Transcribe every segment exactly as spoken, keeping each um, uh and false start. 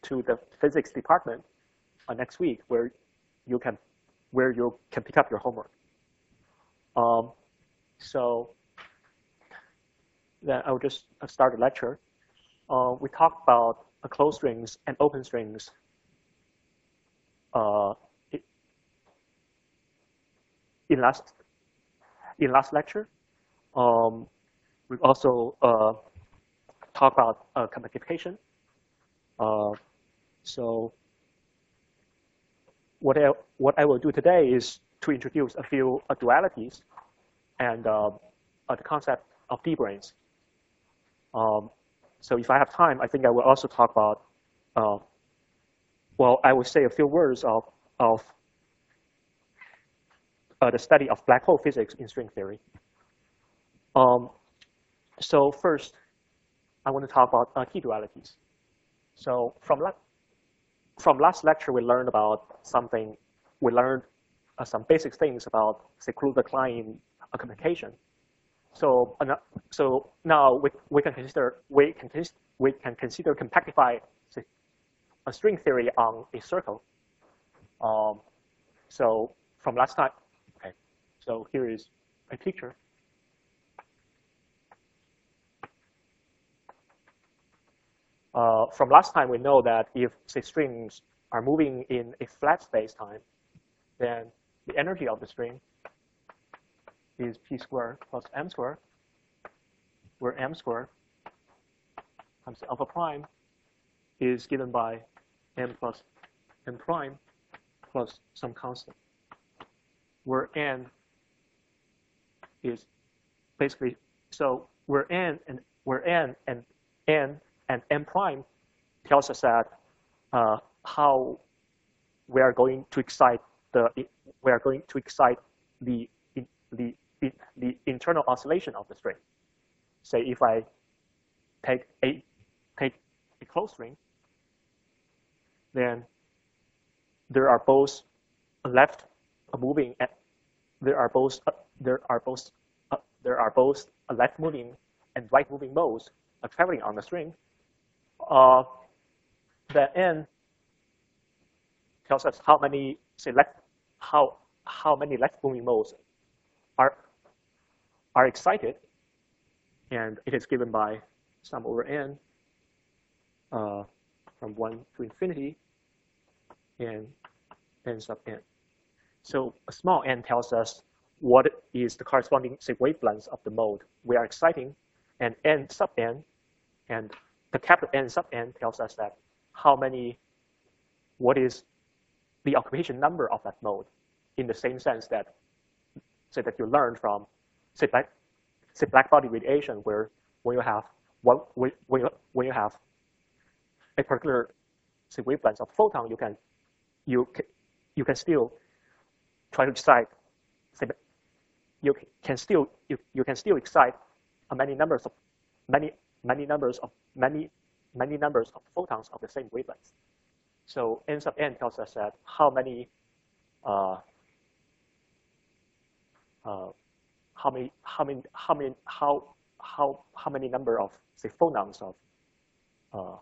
to the physics department uh, next week, where you can where you can pick up your homework. Um, so then I will just start the lecture. Uh, we talked about uh, closed strings and open strings uh, in last in last lecture. Um, we also uh, talked about uh, compactification. Uh, so what I, what I will do today is to introduce a few uh, dualities and uh, uh, the concept of D-branes. Um, so if I have time, I think I will also talk about, uh, well, I will say a few words of, of uh, the study of black hole physics in string theory. Um, so first, I want to talk about uh, key dualities. So from, la from last lecture, we learned about something, we learned uh, some basic things about, say, Kluver-Klein uh, communication. So, uh, so now we, we can consider we can we can consider compactify say, a string theory on a circle. Um, so from last time, okay. So here is a picture. Uh, from last time, we know that if say strings are moving in a flat space-time, then the energy of the string is p squared plus m squared, where m squared times alpha prime is given by m plus m prime plus some constant, where n is basically, so where n and where n and n and m prime tells us that uh, how we are going to excite the we are going to excite the the the, the internal oscillation of the string. Say if I take a take a closed string, then there are both left moving and there are both uh, there are both uh, there are both left moving and right moving modes uh, traveling on the string. Uh, the n tells us how many say left how how many left moving modes are are excited, and it is given by sum over n uh, from one to infinity and n sub n. So a small n tells us what is the corresponding say wavelength of the mode we are exciting, and n sub n and the capital N sub n tells us that how many, what is the occupation number of that mode, in the same sense that, say that you learned from, say black, say black body radiation, where when you have one, when you when you have a particular say wavelength of photon, you can you can, you can still try to excite, say you can still you you can still excite many numbers of many. many numbers of many many numbers of photons of the same wavelength. So n sub n tells us that how many uh, uh, how many how many how many how how how many number of say phonons of uh,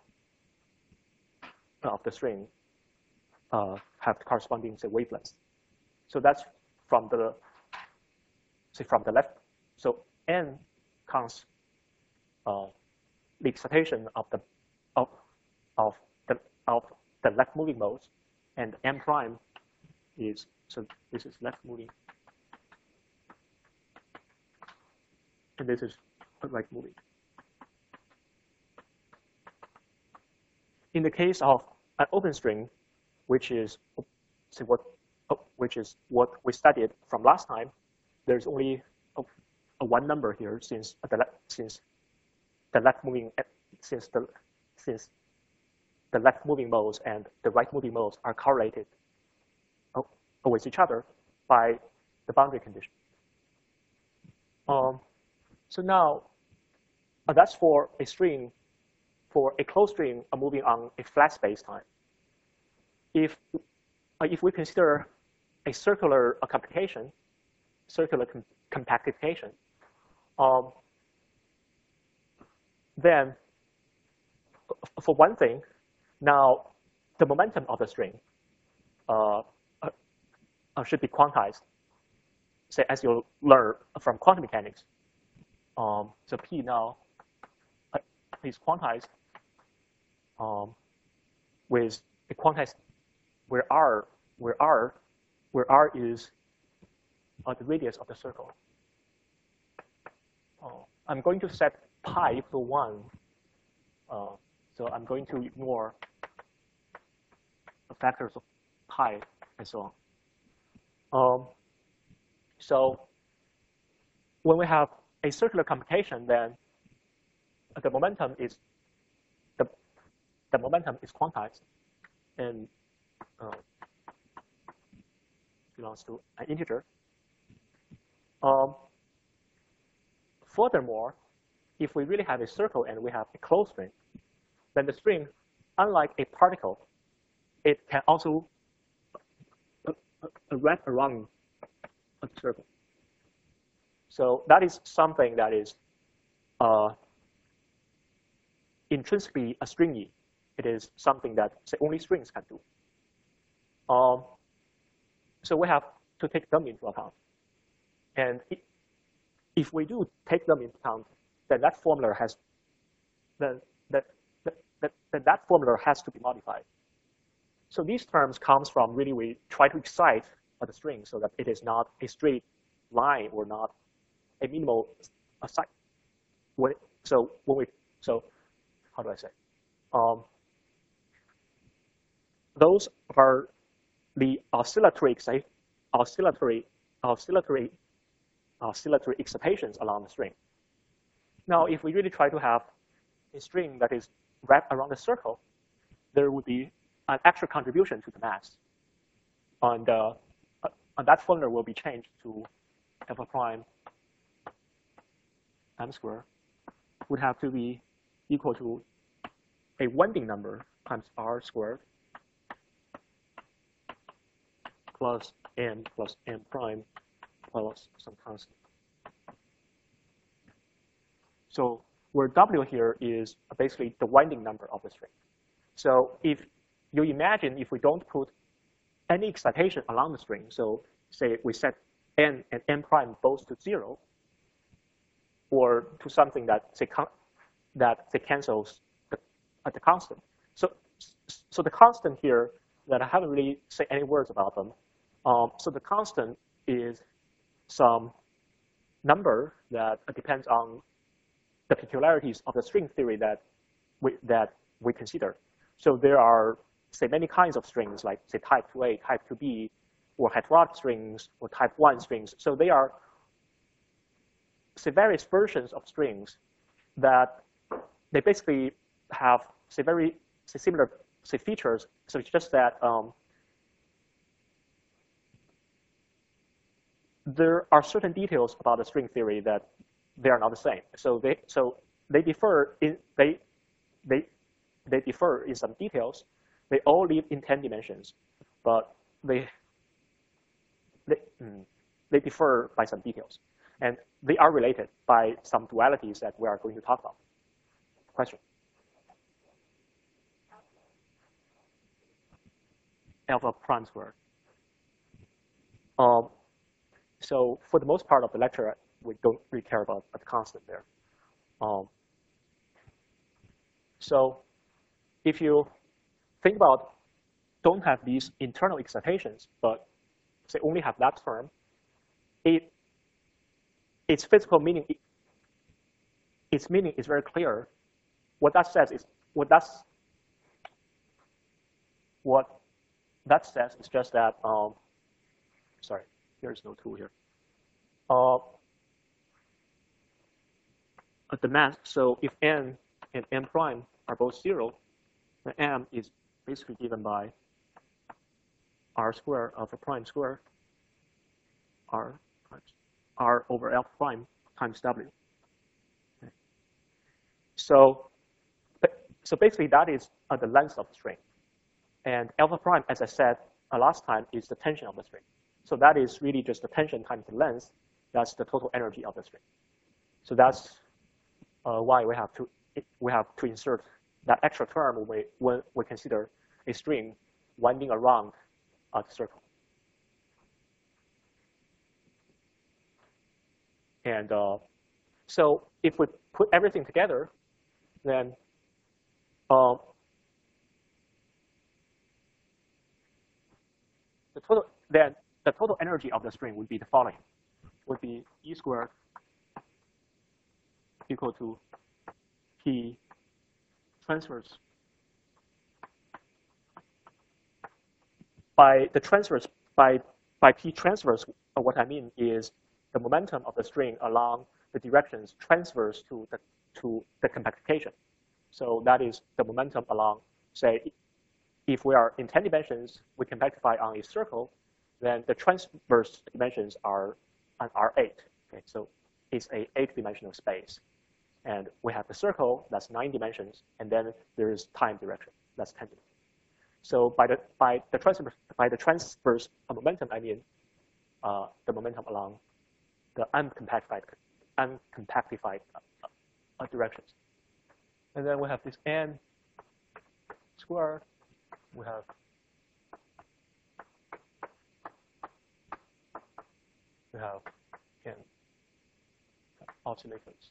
of the string uh, have the corresponding say wavelengths. So that's from the say from the left. So n counts uh, the excitation of the of of the of the left moving modes, and m prime is, so this is left moving, and this is right moving. In the case of an open string, which is see what which is what we studied from last time, there's only a, a one number here, since the since the left moving since the since the left moving modes and the right moving modes are correlated with each other by the boundary condition. Um, so now uh, that's for a string, for a closed string uh, moving on a flat space-time. If uh, if we consider a circular uh, complication, circular com compactification, um, then for one thing, now the momentum of the string uh, uh, uh, should be quantized. Say, as you learn from quantum mechanics, um, so P now uh, is quantized um, with a quantized where R, where R, where R is uh, the radius of the circle. Oh, I'm going to set pi equal to one. Uh, so I'm going to ignore the factors of pi and so on. Um, so when we have a circular computation, then the momentum is the the momentum is quantized and uh, belongs to an integer. Um, furthermore, if we really have a circle and we have a closed string, then the string, unlike a particle, it can also uh, uh, wrap around a circle. So that is something that is uh, intrinsically a stringy. It is something that say, only strings can do. Um, so we have to take them into account. And it, if we do take them into account, then that formula has then that that, that, that that formula has to be modified. So these terms comes from really we try to excite the string so that it is not a straight line or not a minimal aside. When, so when we so how do I say? Um, those are the oscillatory oscillatory oscillatory oscillatory excitations along the string. Now, if we really try to have a string that is wrapped around a circle, there would be an extra contribution to the mass, and, uh, and that formula will be changed to alpha prime m squared would have to be equal to a winding number times r squared plus m plus m prime plus some constant. So where W here is basically the winding number of the string. So if you imagine if we don't put any excitation along the string, so say we set n and n prime both to zero, or to something that say that say cancels the, uh, the constant. So so the constant here that I haven't really said any words about them. Um, so the constant is some number that depends on the peculiarities of the string theory that we, that we consider. So there are, say, many kinds of strings, like, say, type two A, type two B, or heterotic strings, or type one strings. So they are, say, various versions of strings that they basically have, say, very say, similar say, features. So it's just that um, there are certain details about the string theory that they are not the same. So they so they differ in they they they differ in some details. They all live in ten dimensions, but they they mm, they differ by some details, and they are related by some dualities that we are going to talk about. Question? Alpha prime squared. Um, so for the most part of the lecture, we don't really care about the constant there. Um, so if you think about, don't have these internal excitations, but say only have that term, it its physical meaning, it, its meaning is very clear. What that says is what that's what that says is just that. Um, sorry, there is no tool here. Uh, the mass. So if n and n prime are both zero, then m is basically given by r squared of a prime squared r times r over alpha prime times w. Okay. So, so basically that is uh, the length of the string, and alpha prime, as I said uh, last time, is the tension of the string. So that is really just the tension times the length. That's the total energy of the string. So that's uh, why we have to we have to insert that extra term when we, when we consider a string winding around a circle. And uh, so if we put everything together, then uh, the total then the total energy of the string would be the following: would be E squared equal to P transverse. By the transverse, by by P transverse, what I mean is the momentum of the string along the directions transverse to the to the compactification. So that is the momentum along, say, if we are in ten dimensions, we compactify on a circle, then the transverse dimensions are an R eight. Okay, so it's a eight-dimensional space. And we have the circle, that's nine dimensions, and then there is time direction, that's ten dimensions. So by the by the transverse by the transverse momentum, I mean uh, the momentum along the uncompactified uncompactified uh, uh, directions. And then we have this n squared. We have we have again oscillations.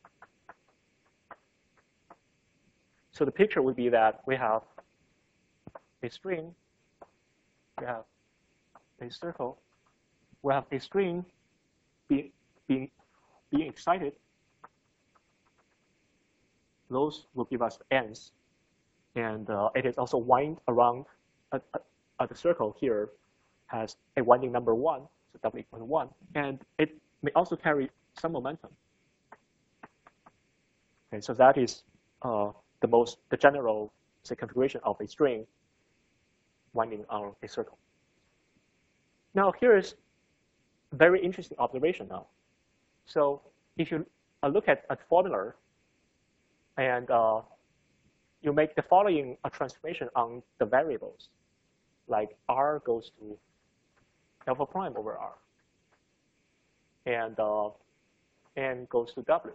So the picture would be that we have a string, we have a circle, we have a string being being being excited. Those will give us ends, and uh, it is also wind around uh, uh, the circle here has a winding number one, so W equal to one, and it may also carry some momentum. Okay, so that is uh, the most the general say configuration of a string winding on a circle. Now here is a very interesting observation now. So if you uh, look at a formula and uh, you make the following a transformation on the variables, like R goes to alpha prime over R, and uh, N goes to W,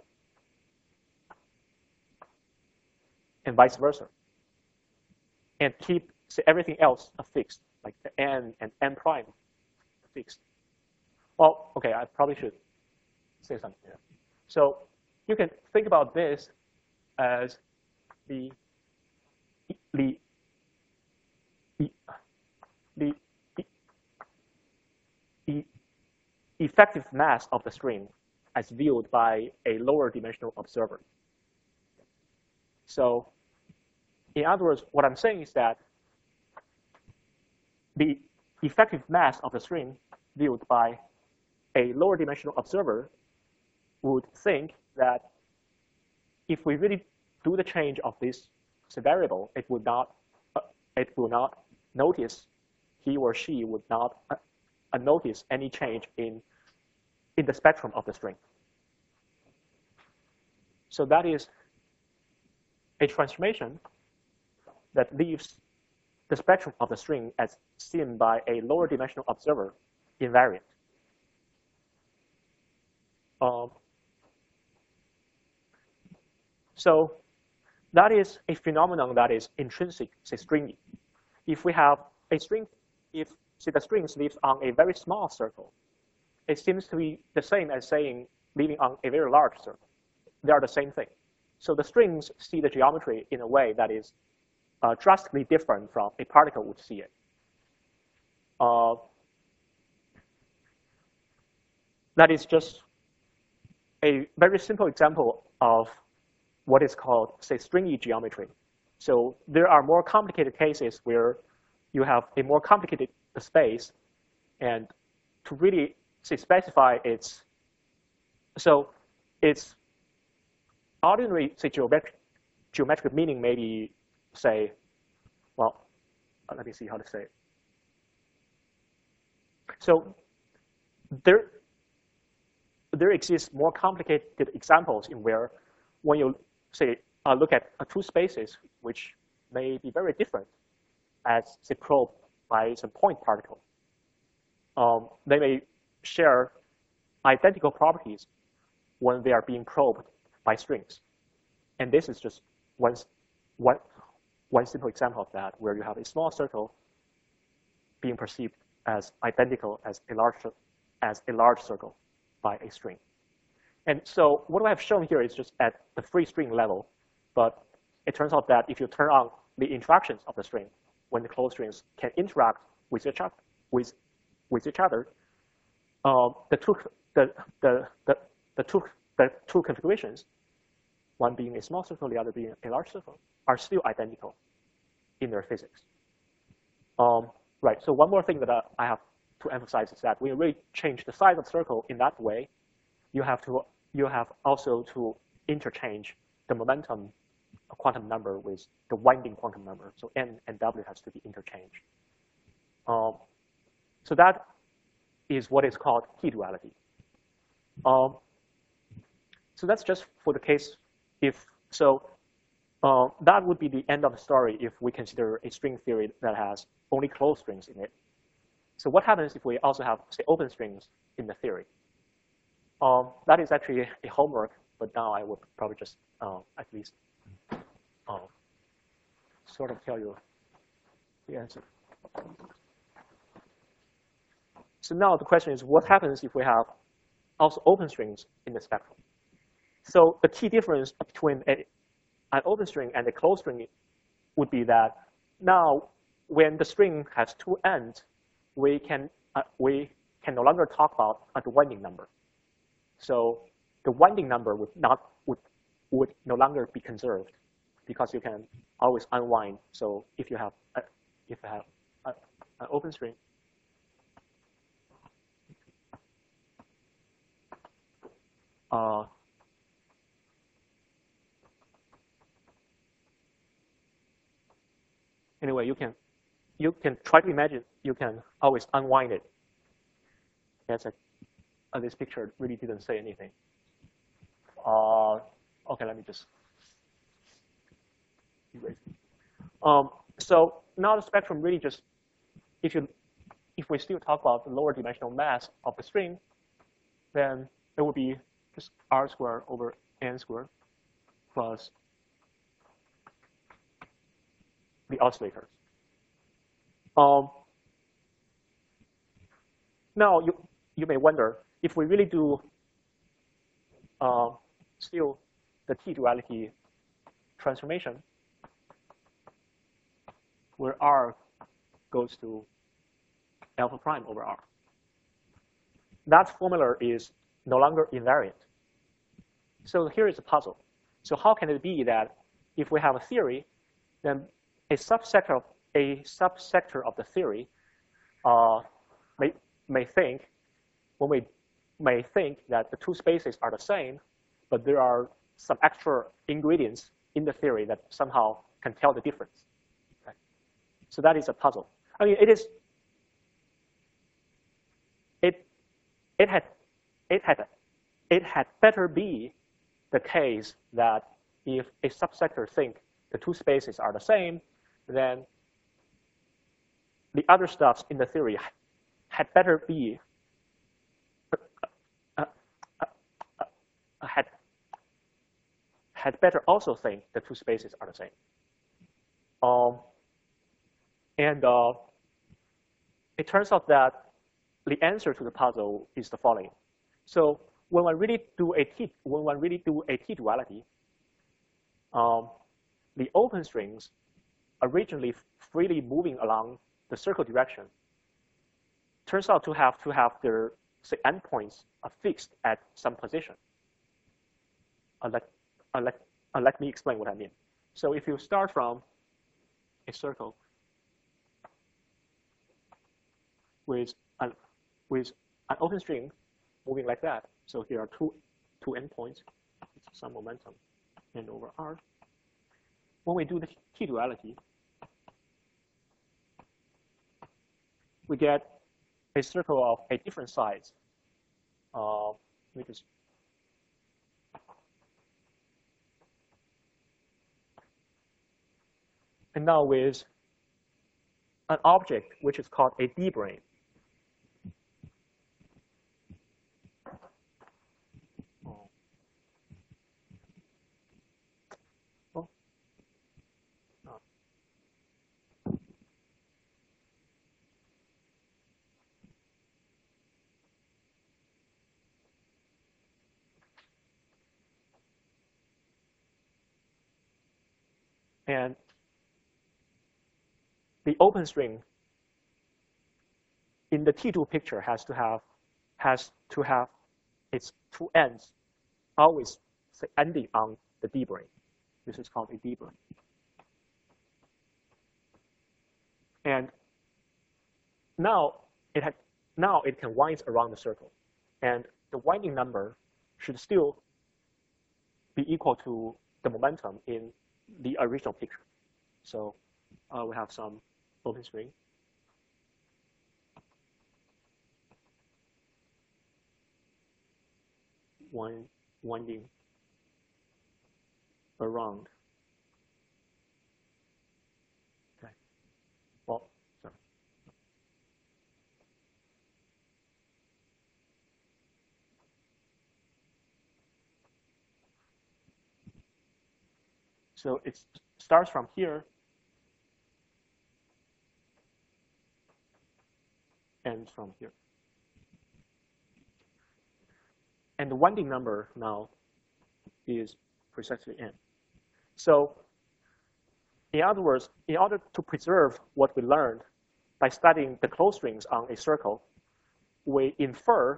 and vice versa, and keep say, everything else fixed, like the N and N prime fixed. Well, okay, I probably should say something here. So you can think about this as the the the, the, the effective mass of the string as viewed by a lower dimensional observer. So in other words, what I'm saying is that the effective mass of the string viewed by a lower dimensional observer would think that if we really do the change of this variable, it would not, uh, it will not notice, he or she would not uh, uh, notice any change in, in the spectrum of the string. So that is a transformation that leaves the spectrum of the string as seen by a lower dimensional observer invariant. Um, so that is a phenomenon that is intrinsic, say, stringy. If we have a string, if say the string lives on a very small circle, it seems to be the same as saying living on a very large circle. They are the same thing. So the strings see the geometry in a way that is uh, drastically different from a particle would see it. Uh, that is just a very simple example of what is called, say, stringy geometry. So there are more complicated cases where you have a more complicated space, and to really say specify its, so its ordinary say geometric geometric meaning maybe say, well, let me see how to say it. So there there exists more complicated examples in where when you say uh, look at uh, two spaces which may be very different as say probed by some point particle, um, they may share identical properties when they are being probed by strings. And this is just one, one, one simple example of that, where you have a small circle being perceived as identical as a large, as a large circle by a string. And so what I have shown here is just at the free string level, but it turns out that if you turn on the interactions of the string, when the closed strings can interact with each other, with, with each other, um, the two the the the the two the two configurations, one being a small circle, the other being a large circle, are still identical in their physics. Um, right. So one more thing that uh, I have to emphasize is that when you really change the size of the circle in that way, you have to you have also to interchange the momentum quantum number with the winding quantum number. So n and w has to be interchanged. Um, so that is what is called T-duality. Um, so that's just for the case if, so uh, that would be the end of the story if we consider a string theory that has only closed strings in it. So what happens if we also have, say, open strings in the theory? Um, that is actually a homework, but now I will probably just uh, at least uh, sort of tell you the answer. So now the question is, what happens if we have also open strings in the spectrum? So the key difference between a, an open string and a closed string would be that now when the string has two ends, we can uh, we can no longer talk about a winding number. So the winding number would not would would no longer be conserved because you can always unwind. So if you have a, if you have a, an open string, uh, anyway, you can you can try to imagine you can always unwind it. That's a uh, this picture really didn't say anything. Uh, okay, let me just erase it. Um, so now the spectrum really just, if you if we still talk about the lower dimensional mass of the string, then it would be just r squared over n squared plus the oscillators. Um, now you you may wonder if we really do uh, still the T-duality transformation, where r goes to alpha prime over r. That formula is no longer invariant. So here is a puzzle. So how can it be that if we have a theory, then a subsector of a subsector of the theory uh, may may think when we may think that the two spaces are the same, but there are some extra ingredients in the theory that somehow can tell the difference. Okay? So that is a puzzle. I mean, it is. It it had it had it had better be the case that if a subsector think the two spaces are the same, then the other stuffs in the theory had better be uh, uh, uh, had had better also think the two spaces are the same. Um, and uh, it turns out that the answer to the puzzle is the following. So when one really do a T when one really do a T-duality, um, the open strings originally freely moving along the circle direction turns out to have to have their say endpoints are fixed at some position. Uh, let, uh, let, uh, let me explain what I mean. So if you start from a circle with an with an open string moving like that, so here are two two endpoints, it's some momentum n over r. When we do the T-duality, we get a circle of a different size. Uh, let me just and now with an object which is called a D-brane. Oh. Oh. And the open string in the T two picture has to have has to have its two ends always say, ending on the D brane. This is called a D brane. And now it had, now it can wind around the circle, and the winding number should still be equal to the momentum in the original picture. So uh, we have some open string. Wind, winding around. Okay. Well, sorry. So it starts from here, ends from here. And the winding number now is precisely n. So in other words, in order to preserve what we learned by studying the closed strings on a circle, we infer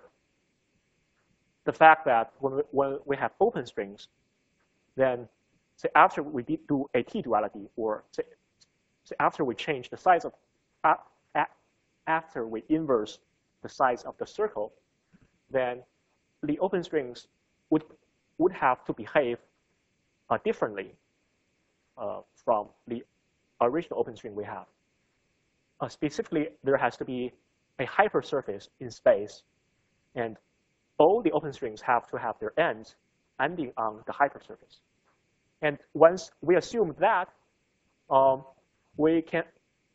the fact that when we, when we have open strings, then say after we do a T-duality, or say, say after we change the size of, uh, after we inverse the size of the circle, then the open strings would, would have to behave uh, differently uh, from the original open string we have. Uh, specifically, there has to be a hypersurface in space, and all the open strings have to have their ends ending on the hypersurface. And once we assume that, um, we can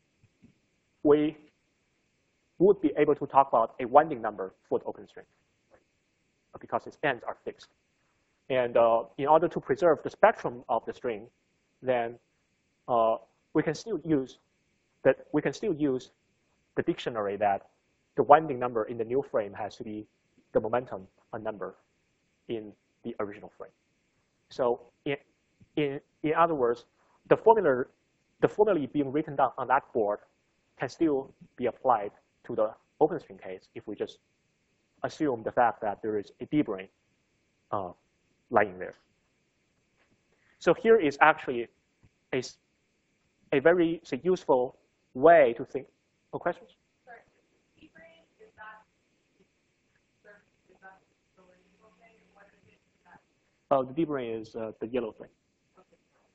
we would be able to talk about a winding number for the open string, because its ends are fixed. And uh, in order to preserve the spectrum of the string, then uh, we can still use that we can still use the dictionary that the winding number in the new frame has to be the momentum a number in the original frame. So in in in other words, the formula the formula being written down on that board can still be applied to the open string case if we just assume the fact that there is a D brane uh, lying there. So here is actually a, a very say, useful way to think. Oh, questions? Sorry, D brane, is that, is that the label thing? What is it? That? Oh, the D brane is uh, the yellow thing. Okay.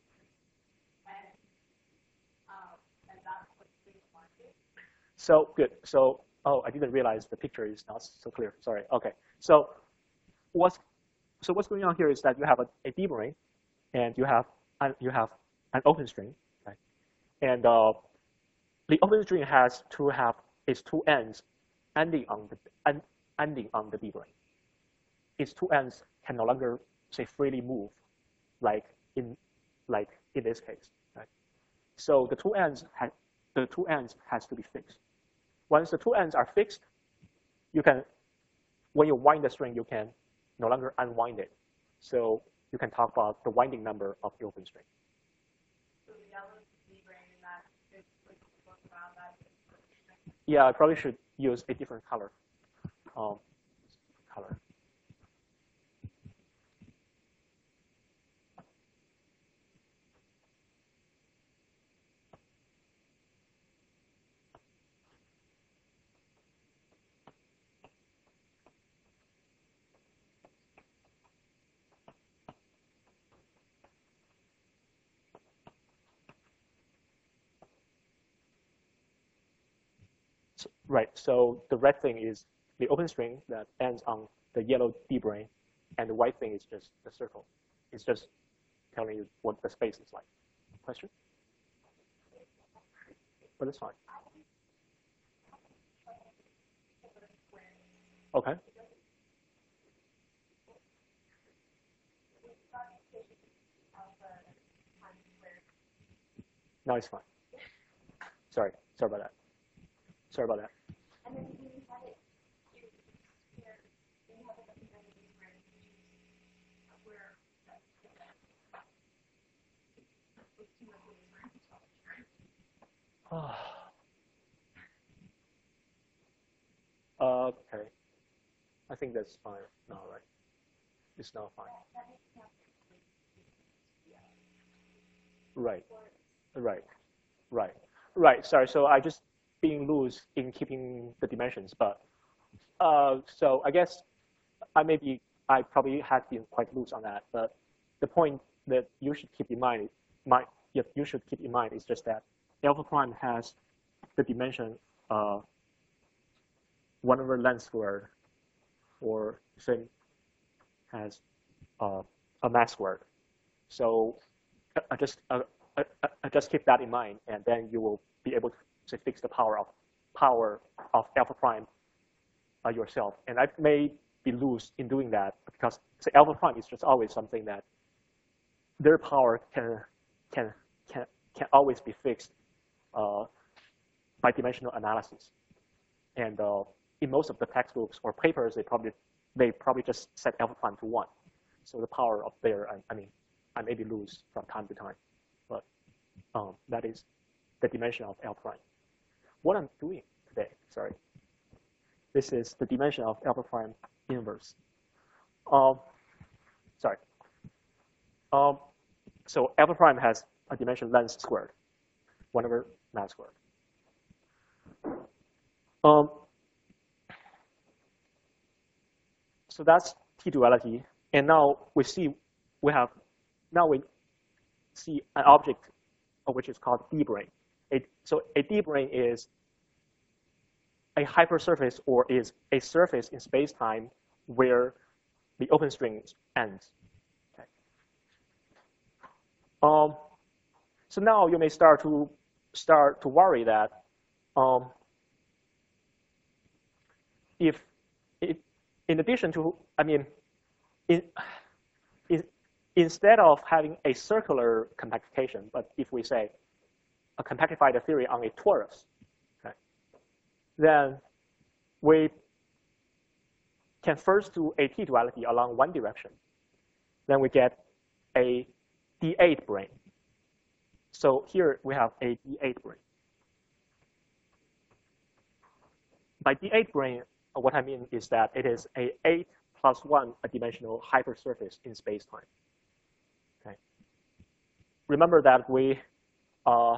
And, um, and that's what's being marketed? So good. So oh, I didn't realize the picture is not so clear. Sorry. Okay. So what's so what's going on here is that you have a, a D brane, and you have an, you have an open string, right? And uh, the open string has to have its two ends ending on the end, ending on the D brane. Its two ends can no longer say freely move, like in like in this case, right? So the two ends ha the two ends has to be fixed. Once the two ends are fixed, you can, when you wind the string, you can no longer unwind it. So you can talk about the winding number of the open string. So the yellow D brane in that is like around that. Yeah, I probably should use a different color. Um, color. So, right, so the red thing is the open string that ends on the yellow D brane, and the white thing is just the circle. It's just telling you what the space is like. Question? But it's fine. Okay. No, it's fine. Sorry, sorry about that. Sorry about that. And then you have it, you, you have it at the end of the brand, where Okay, I think that's fine now, right? It's now fine. Right, right, right, right. Sorry, so I just being loose in keeping the dimensions, but uh, so I guess I maybe I probably had been quite loose on that, but the point that you should keep in mind, mind yep, you should keep in mind is just that alpha prime has the dimension uh, one over length squared, or same has uh, a mass squared. So I just uh, I, I just keep that in mind, and then you will be able to say, fix the power of power of alpha prime uh, yourself. And I may be loose in doing that because say alpha prime is just always something that their power can can can can always be fixed uh, by dimensional analysis. And uh, in most of the textbooks or papers, they probably they probably just set alpha prime to one. So the power of there, I, I mean, I may be loose from time to time, but um, that is the dimension of alpha prime. What I'm doing today, sorry, this is the dimension of alpha prime inverse. Um, sorry. Um, so alpha prime has a dimension length squared, one over mass squared. Um, so that's T-duality, and now we see we have now we see an object which is called D-brane. So a D-brane is a hypersurface or is a surface in space-time where the open string ends. Okay. Um, so now you may start to start to worry that um, if it, in addition to, I mean, in, in, instead of having a circular compactification, but if we say a compactified theory on a torus, okay, then we can first do a T-duality along one direction. Then we get a D eight brane. So here we have a D eight brane. By D eight brane, what I mean is that it is a eight plus one dimensional hypersurface in space-time. Okay. Remember that we uh,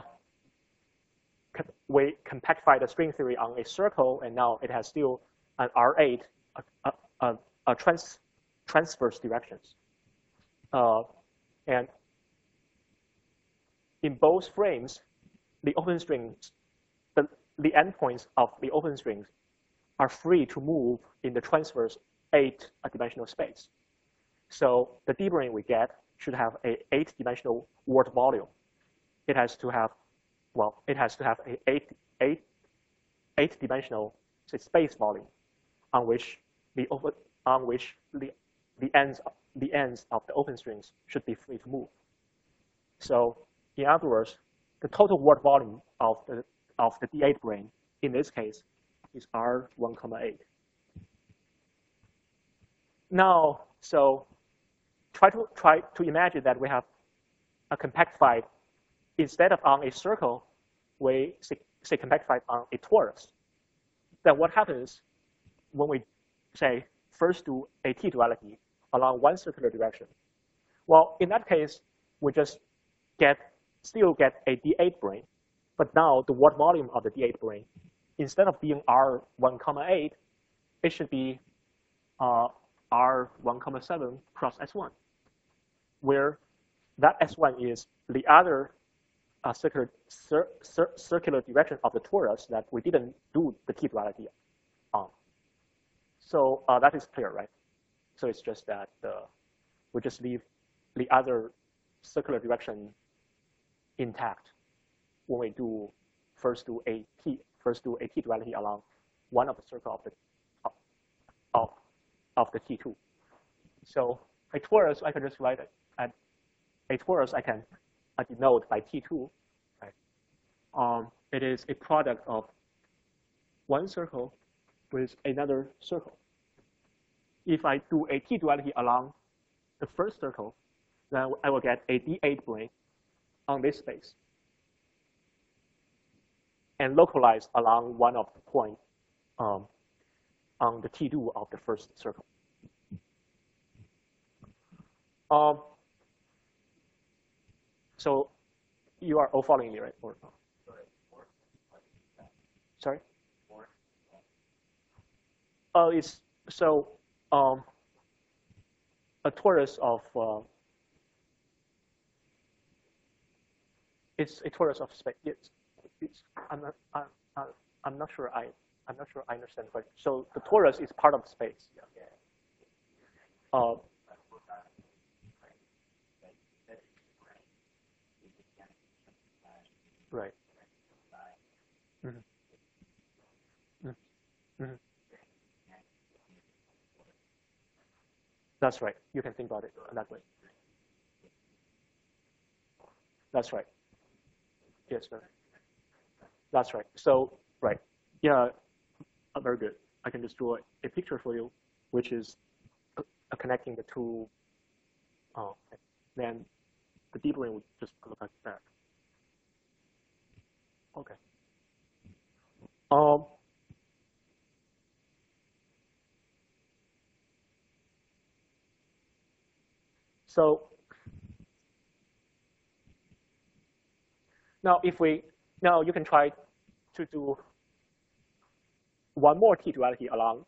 we compactified the string theory on a circle, and now it has still an R eight, a, a, a trans, transverse directions. Uh, and in both frames, the open strings, the, the endpoints of the open strings are free to move in the transverse eight dimensional space. So the D-brane we get should have a eight dimensional word volume. It has to have, well, it has to have a eight, eight, eight dimensional say, space volume on which the open, on which the the ends the ends of the open strings should be free to move. So in other words, the total word volume of the of the D eight brane in this case is R one comma eight. Now, so try to try to imagine that we have a compactified, instead of on a circle, we say, say compactified on a torus. Then what happens when we say first do a T-duality along one circular direction? Well, in that case, we just get still get a D eight brane, but now the word volume of the D eight brane, instead of being R one comma eight, it should be uh, R one comma seven cross S one, where that S one is the other uh, circular, cir cir circular direction of the torus that we didn't do the T-duality on. So uh, that is clear, right? So it's just that uh, we just leave the other circular direction intact when we do first do a T first do a T-duality along one of the circle of the of of the T two. So a torus I can just write it at a torus I can uh, denote by T two. Right? Um, it is a product of one circle with another circle. If I do a T-duality along the first circle, then I will get a D eight brane on this space. and localized along one of the points um, on the T two of the first circle. Um, so you are all following me, right? Or, sorry? Uh, it's so um, a torus of uh, it's a torus of space. It's, it's, I'm not I, I'm not sure I I'm not sure I understand the question. So the torus is part of the space. Uh, right. Mm-hmm. Mm-hmm. Mm-hmm. That's right. You can think about it that way. That's right. Yes, sir. That's right. So, right. Yeah, uh, very good. I can just draw a picture for you, which is uh, connecting the two. Uh, then the deep brain would just look like that. Okay. Um, so now if we, now you can try to do one more T duality along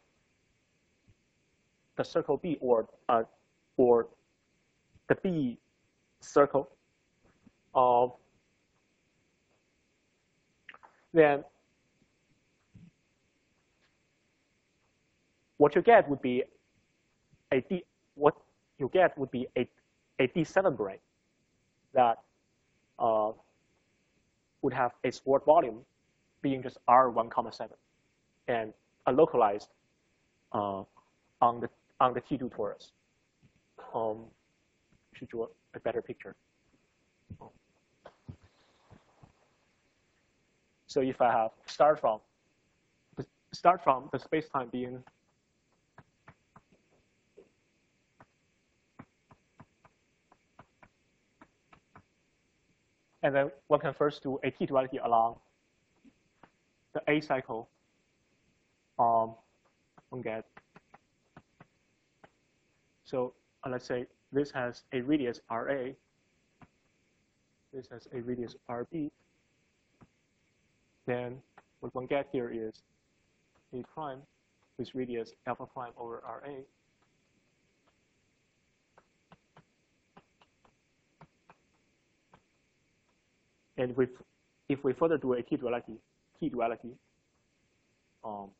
the circle B or uh, or the B circle. Um, then what you get would be a D. What you get would be a a D seven brane that uh, would have its word volume being just R one comma seven and a localized uh, on the on the T two torus. Um, should draw a better picture. So if I have start from start from the space-time being and then one can first do a T duality along the A cycle um, on get. So uh, let's say this has a radius R A, this has a radius R B. Then what one get here is A prime with radius alpha prime over R A. And if, if we further do a T duality, T duality, um,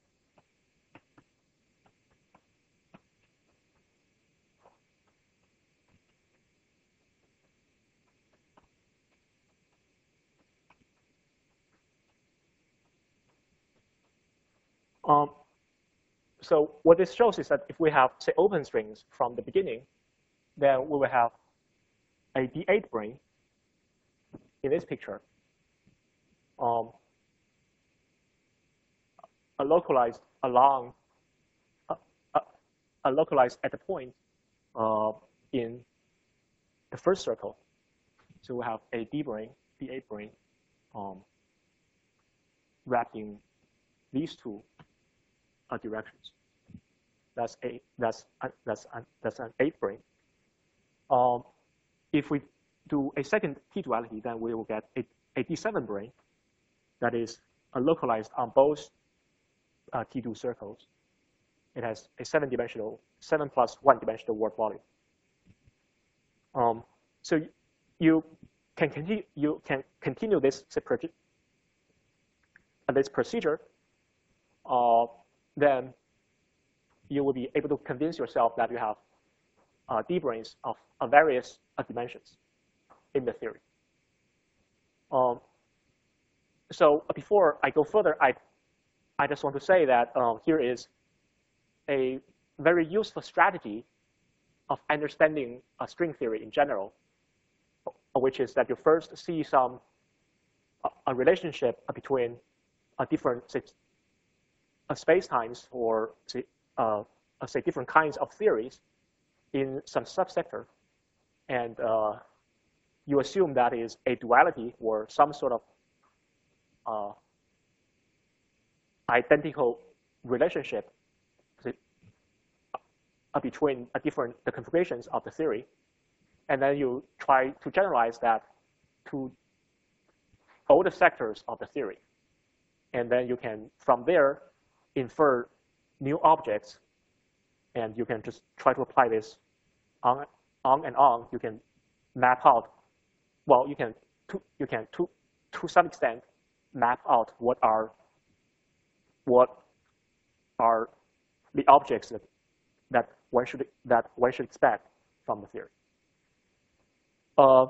um, so what this shows is that if we have, say, open strings from the beginning, then we will have a D eight brane in this picture, um, a localized along, uh, uh, a localized at the point uh, in the first circle. So we have a D brane, D eight brane, um, wrapped in these two uh, directions. That's a that's a, that's a, that's an eight brane. Um, if we do a second T duality, then we will get a, a D seven brane that is uh, localized on both uh, T two circles. It has a seven-dimensional, seven plus one-dimensional word volume. Um, so you can continue you can continue this this procedure. Uh, then you will be able to convince yourself that you have uh, D branes of uh, various uh, dimensions in the theory. Um, so before I go further, I I just want to say that um, here is a very useful strategy of understanding uh, string theory in general, which is that you first see some uh, a relationship between uh, different uh, space-times or say, uh, uh, say different kinds of theories in some subsector, and uh, you assume that is a duality or some sort of uh, identical relationship uh, between uh, different the configurations of the theory, and then you try to generalize that to all the sectors of the theory. And then you can, from there, infer new objects, and you can just try to apply this on, on and on. You can map out, well, you can, to, you can to, to some extent, map out what are, what are the objects that, that, one, should, that one should expect from the theory. Uh,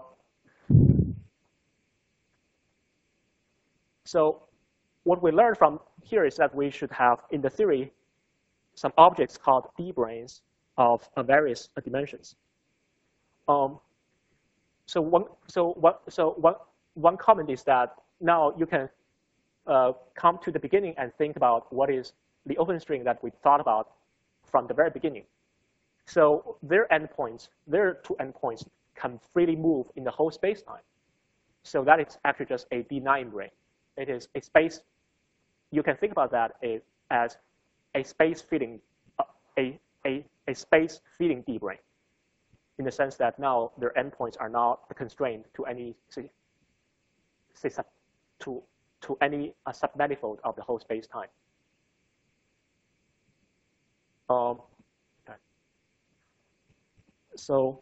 so what we learned from here is that we should have, in the theory, some objects called D-branes of uh, various uh, dimensions. Um, so one, so what, so one, one comment is that now you can uh, come to the beginning and think about what is the open string that we thought about from the very beginning. So their endpoints, their two endpoints can freely move in the whole space-time. So that is actually just a D nine brane. It is a space, you can think about that as a space feeding, uh, a, a, a space feeding D brane, in the sense that now their endpoints are not constrained to any, say, say sub, to, to any uh, submanifold of the whole space-time. Um, okay. So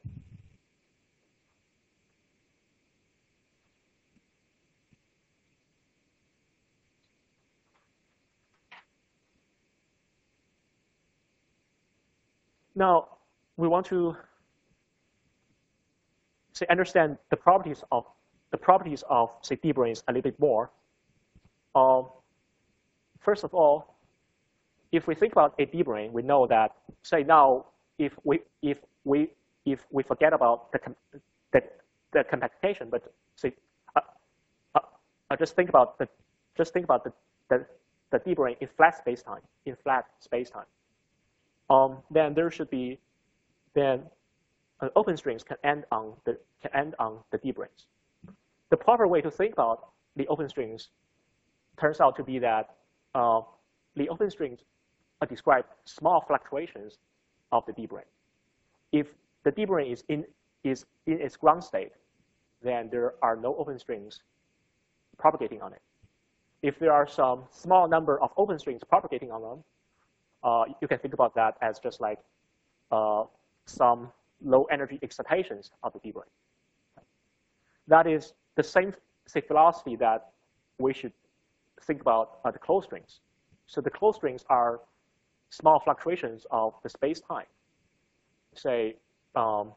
now we want to say understand the properties of the properties of say D-branes a little bit more. Um, first of all, if we think about a D-brane, we know that say now if we if we if we forget about the the, the compactation, but say uh, uh, uh, just think about the just think about the the, the D-brane in flat spacetime in flat spacetime. Um, then there should be then uh, open strings can end on the can end on the D-branes. The proper way to think about the open strings turns out to be that uh, the open strings uh, describe small fluctuations of the D-brane. If the D-brane is in is in its ground state, then there are no open strings propagating on it. If there are some small number of open strings propagating on them, uh, you can think about that as just like uh, some low energy excitations of the D-brane. That is the same say, philosophy that we should think about uh, the closed strings. So the closed strings are small fluctuations of the space-time. Say, um,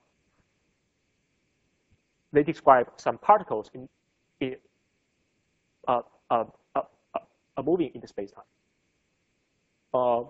they describe some particles in, in uh, uh, uh, uh, moving in the space-time. Uh,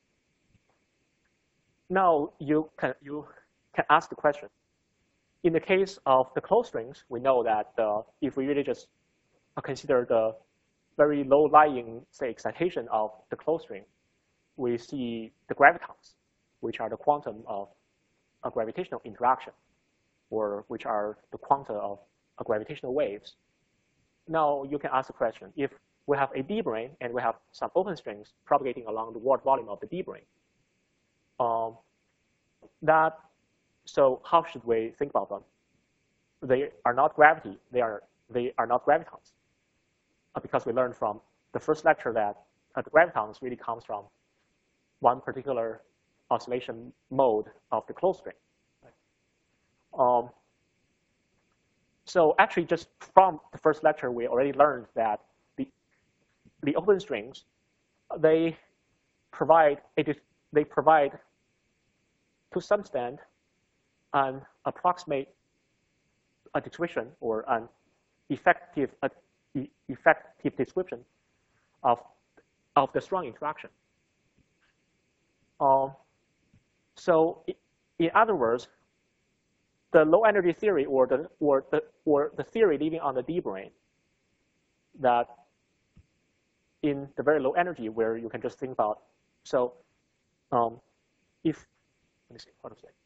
now you can you can ask the question. In the case of the closed strings, we know that uh, if we really just consider the very low-lying, say, excitation of the closed string, we see the gravitons, which are the quantum of a gravitational interaction, or which are the quanta of a gravitational waves. Now you can ask the question, if we have a D-brane and we have some open strings propagating along the word volume of the D-brane, um, that, so how should we think about them? They are not gravity, they are, they are not gravitons. Uh, because we learned from the first lecture that uh, the gravitons really comes from one particular oscillation mode of the closed string. Um, so actually, just from the first lecture, we already learned that the the open strings they provide a, they provide to some extent an approximate a description or an effective a, e effective description of of the strong interaction. Um, so in other words, the low energy theory or the or the or the theory living on the D-brane that in the very low energy where you can just think about, so um, if let me see how to say.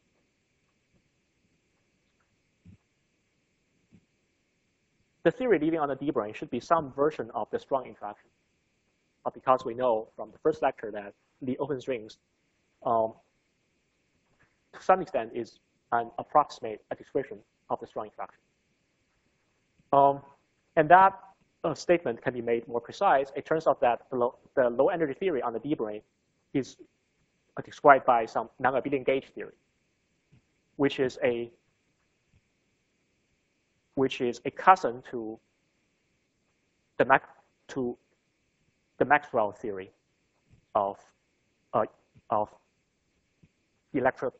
The theory living on the D-brane should be some version of the strong interaction. but because we know from the first lecture that the open strings, um, to some extent, is an approximate description of the strong interaction. Um, and that uh, statement can be made more precise. It turns out that the low, the low energy theory on the D brane is uh, described by some non-abelian gauge theory, which is a which is a cousin to the Mac to the Maxwell theory of uh, of electro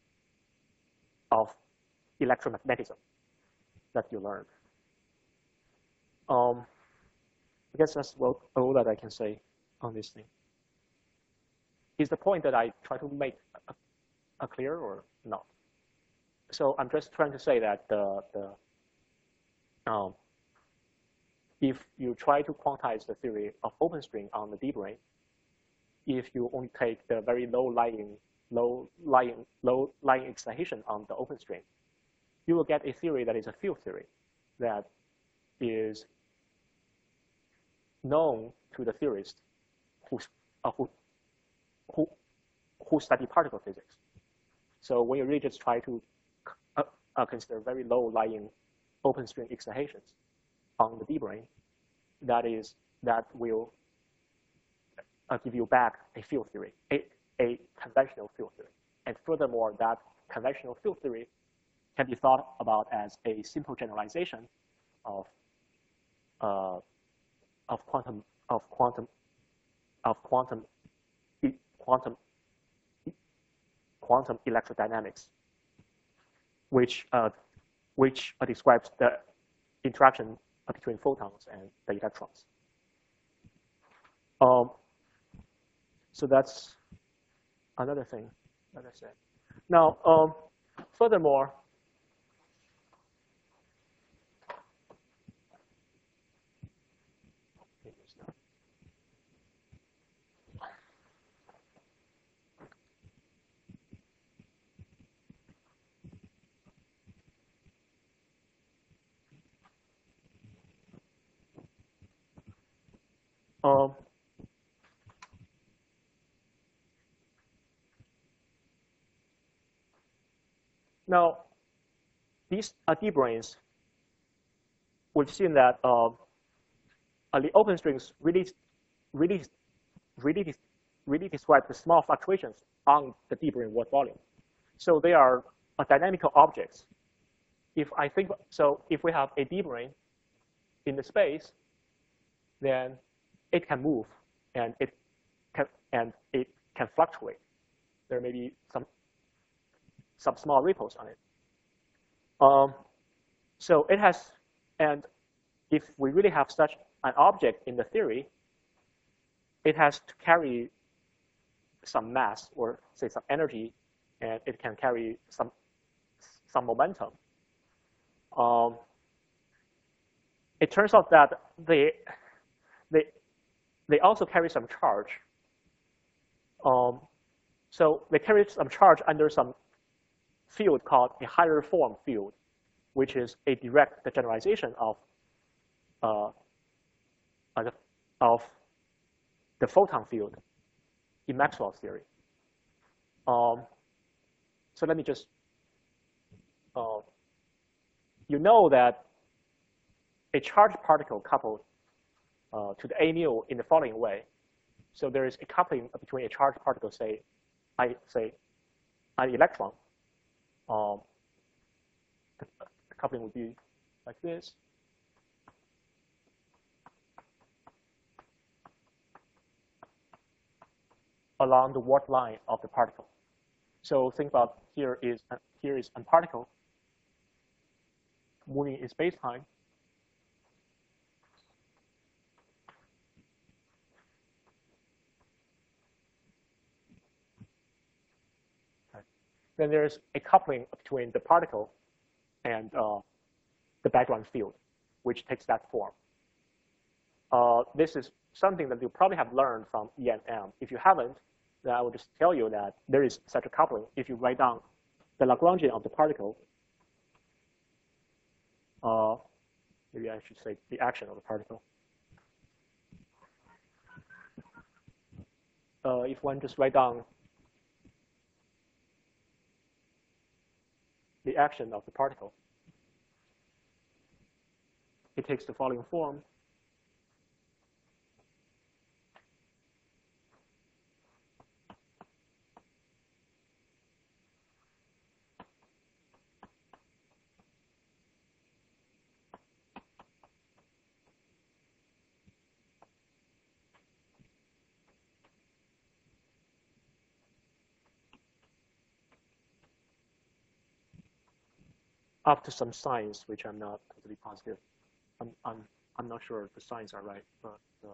of electromagnetism that you learned. Um, I guess that's all, all that I can say on this thing. Is the point that I try to make a, a clear or not? So I'm just trying to say that the the um, if you try to quantize the theory of open string on the D brane, if you only take the very low lying low lying low lying excitation on the open string, you will get a theory that is a field theory that is known to the theorists who uh, who who who study particle physics. So when you really just try to uh, uh, consider very low lying open string excitations on the D brane, that is that will uh, give you back a field theory, a, a conventional field theory. And furthermore, that conventional field theory can be thought about as a simple generalization of uh, of quantum of quantum of quantum quantum quantum electrodynamics, which uh, which uh, describes the interaction between photons and the electrons. Um, so that's another thing that I said. Now, um, furthermore, um, now these uh, D branes, we've seen that uh, uh, the open strings really, really, really, really describe the small fluctuations on the D brane word volume. So they are uh, dynamical objects. If I think so, if we have a D brane in the space, then it can move and it can and it can fluctuate. There may be some some small ripples on it. Um, so it has, and if we really have such an object in the theory, it has to carry some mass or say some energy, and it can carry some some momentum. Um, it turns out that they they they also carry some charge. Um, so they carry some charge under some field called a higher form field, which is a direct generalization of uh, of the photon field in Maxwell's theory. Um, so let me just, uh, you know that a charged particle coupled uh, to the a mu in the following way. So there is a coupling between a charged particle, say, I say, an electron. Um, the, the coupling would be like this. Along the word line of the particle. So think about here is uh, here is a particle moving in space-time. Okay. Then there's a coupling between the particle and uh, the background field, which takes that form. Uh, this is something that you probably have learned from E and M. If you haven't, then I will just tell you that there is such a coupling. If you write down the Lagrangian of the particle, uh, maybe I should say the action of the particle. uh, if one just write down the action of the particle, it takes the following form. Up to some signs, which I'm not totally positive. I'm, I'm, I'm not sure the signs are right, but uh,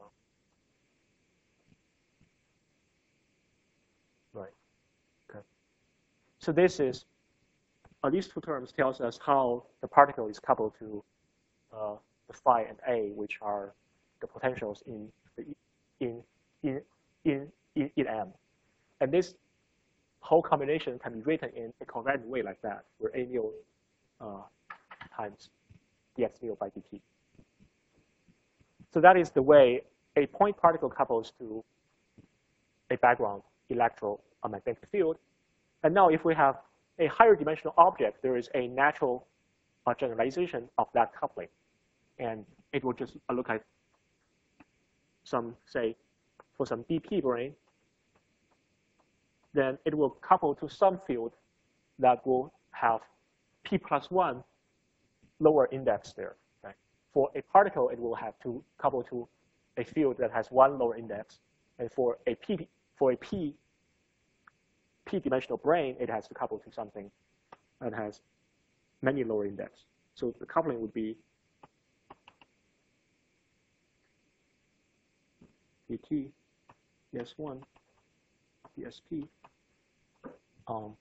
right. Okay. So this is, uh, these two terms tells us how the particle is coupled to uh, the phi and A, which are the potentials in the in in in in, in M, and this whole combination can be written in a convenient way like that, where A mu uh, times dx mu by dt. So that is the way a point particle couples to a background electromagnetic field. And now if we have a higher dimensional object, there is a natural uh, generalization of that coupling. And it will just look like some, say, for some D P brane, then it will couple to some field that will have P plus one lower index there. Right? For a particle, it will have to couple to a field that has one lower index. And for a P, for a P, P-dimensional brane, it has to couple to something that has many lower index. So the coupling would be dt, ds one, dsp. Um,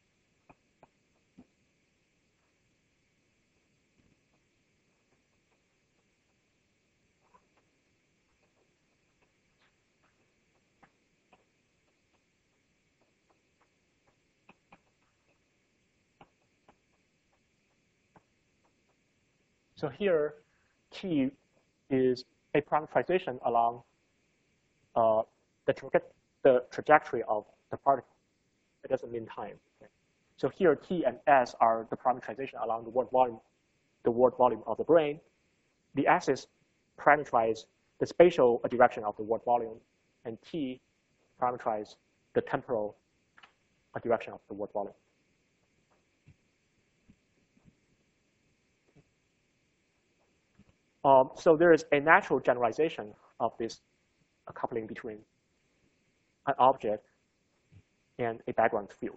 so here, T is a parameterization along uh, the, tra the trajectory of the particle. It doesn't mean time. Okay? So here, T and S are the parameterization along the word volume, the word volume of the brane. The axis parameterize the spatial direction of the word volume, and T parameterize the temporal direction of the word volume. Um, so there is a natural generalization of this uh, coupling between an object and a background field.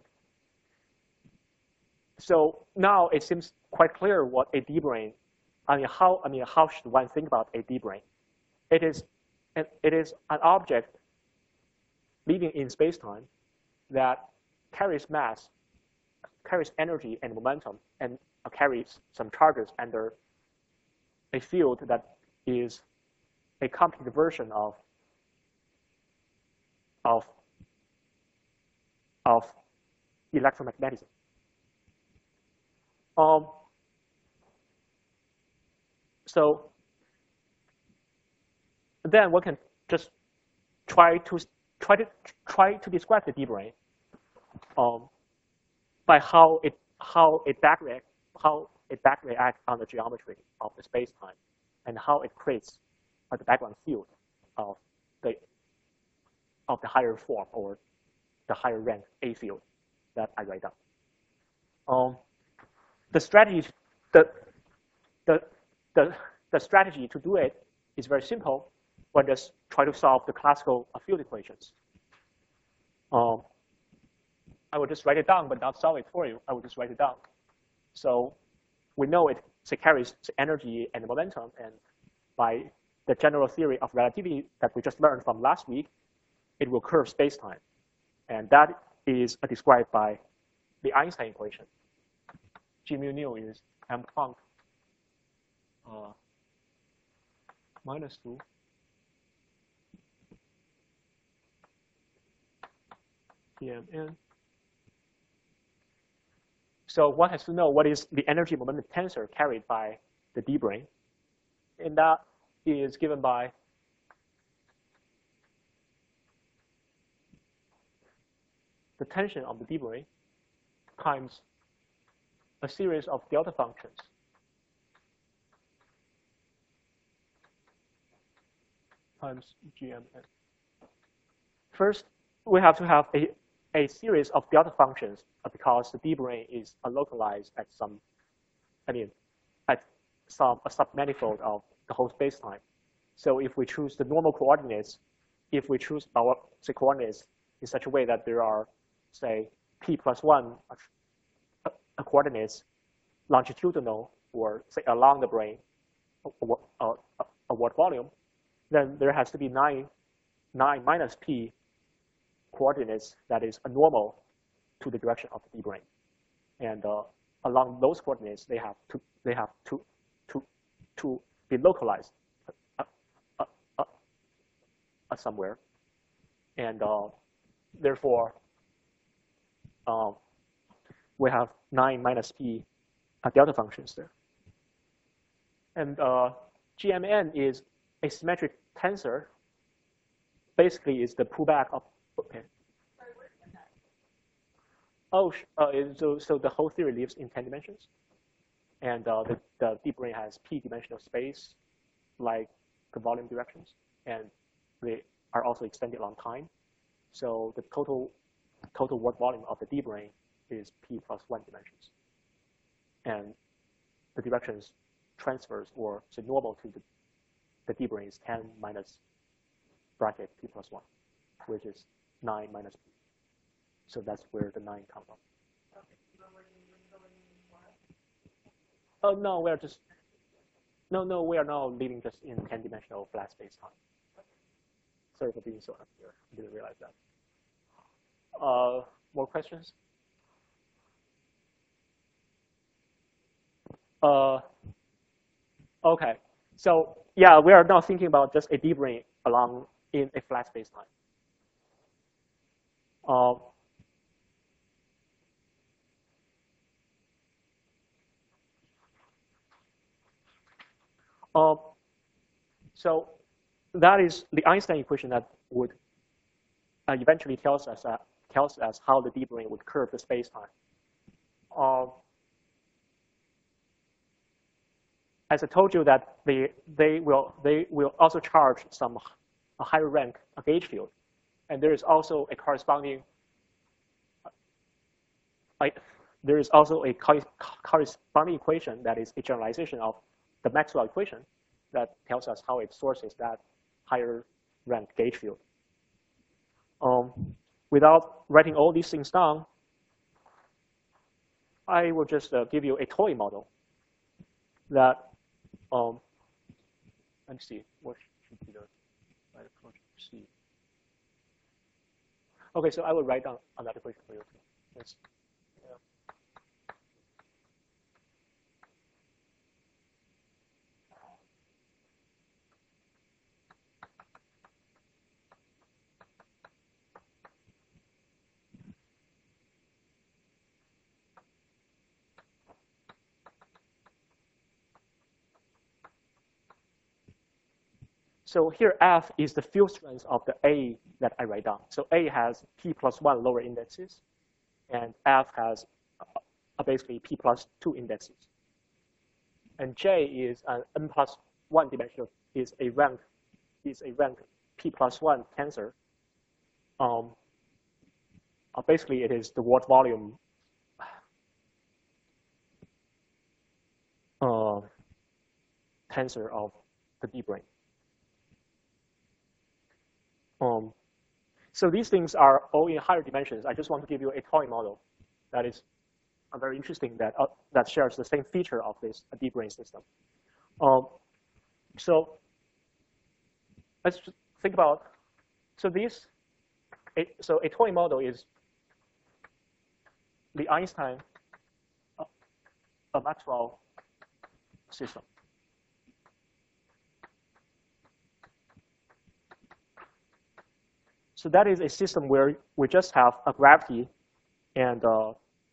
So now it seems quite clear what a D-brane, I mean, how, I mean, how should one think about a D-brane? It is, an, it is an object living in space-time that carries mass, carries energy and momentum, and uh, carries some charges under a field that is a complicated version of, of, of electromagnetism. Um, so then one can just try to try to try to describe the D-brane um, by how it how it back react how it back react on the geometry of the space-time, and how it creates uh, the background field of the of the higher form or the higher rank A field that I write down. Um, the strategy the the the the strategy to do it is very simple. One just try to solve the classical field equations. Um, I will just write it down, but not solve it for you. I will just write it down. So we know it, it carries energy and momentum, and by the general theory of relativity that we just learned from last week, it will curve space-time. And that is described by the Einstein equation. G mu nu is m Planck uh, minus two P M N. So one has to know what is the energy momentum tensor carried by the D-brane. And that is given by the tension of the d brane times a series of delta functions times G M N. First, we have to have a, a series of delta functions because the d brane is localized at some, I mean, at some a submanifold of the whole spacetime. So if we choose the normal coordinates, if we choose our say, coordinates in such a way that there are, say, p plus one uh, uh, coordinates longitudinal or say along the brane, a, a, a word volume, then there has to be nine, nine minus p coordinates that is a normal to the direction of the d brane, and uh, along those coordinates they have to they have to to to be localized uh, uh, uh, uh, somewhere, and uh, therefore um, we have nine minus p uh, delta functions there, and uh, G M N is a symmetric tensor. Basically, is the pullback of okay. Oh, uh, so so the whole theory lives in ten dimensions, and uh, the the d brane has p-dimensional space, like the volume directions, and they are also extended along time. So the total total word volume of the d brane is p plus one dimensions, and the directions transfers or say normal to the the d brane is ten minus bracket p plus one, which is nine minus p. So that's where the nine comes from. Oh no, we're just no no we are now living just in ten-dimensional flat space-time. Sorry for being so unclear. I didn't realize that. Uh, more questions? Uh, okay. So yeah, we are now thinking about just a d brane along in a flat space-time. Uh, uh, so that is the Einstein equation that would uh, eventually tells us uh, tells us how the d brane would curve the space-time. Uh, as I told you that they they will they will also charge some a higher rank a gauge field, and there is also a corresponding uh, there is also a co corresponding equation that is a generalization of the Maxwell equation that tells us how it sources that higher rank gauge field. Um, without writing all these things down, I will just uh, give you a toy model that, um, let me see, what should be the right approach to see. Okay, so I will write down another equation for you. Yes. Yeah. So here F is the field strength of the A that I write down. So A has P plus one lower indexes, and F has uh, basically P plus two indexes. And J is an N plus one dimensional, is a rank, is a rank P plus one tensor. Um, uh, basically, it is the word volume uh, tensor of the d brane. Um, so these things are all in higher dimensions. I just want to give you a toy model that is uh, very interesting, that uh, that shares the same feature of this uh, d brane system. Um, so let's just think about, so these, a, so a toy model is the Einstein uh, a Maxwell system. So that is a system where we just have a gravity and uh,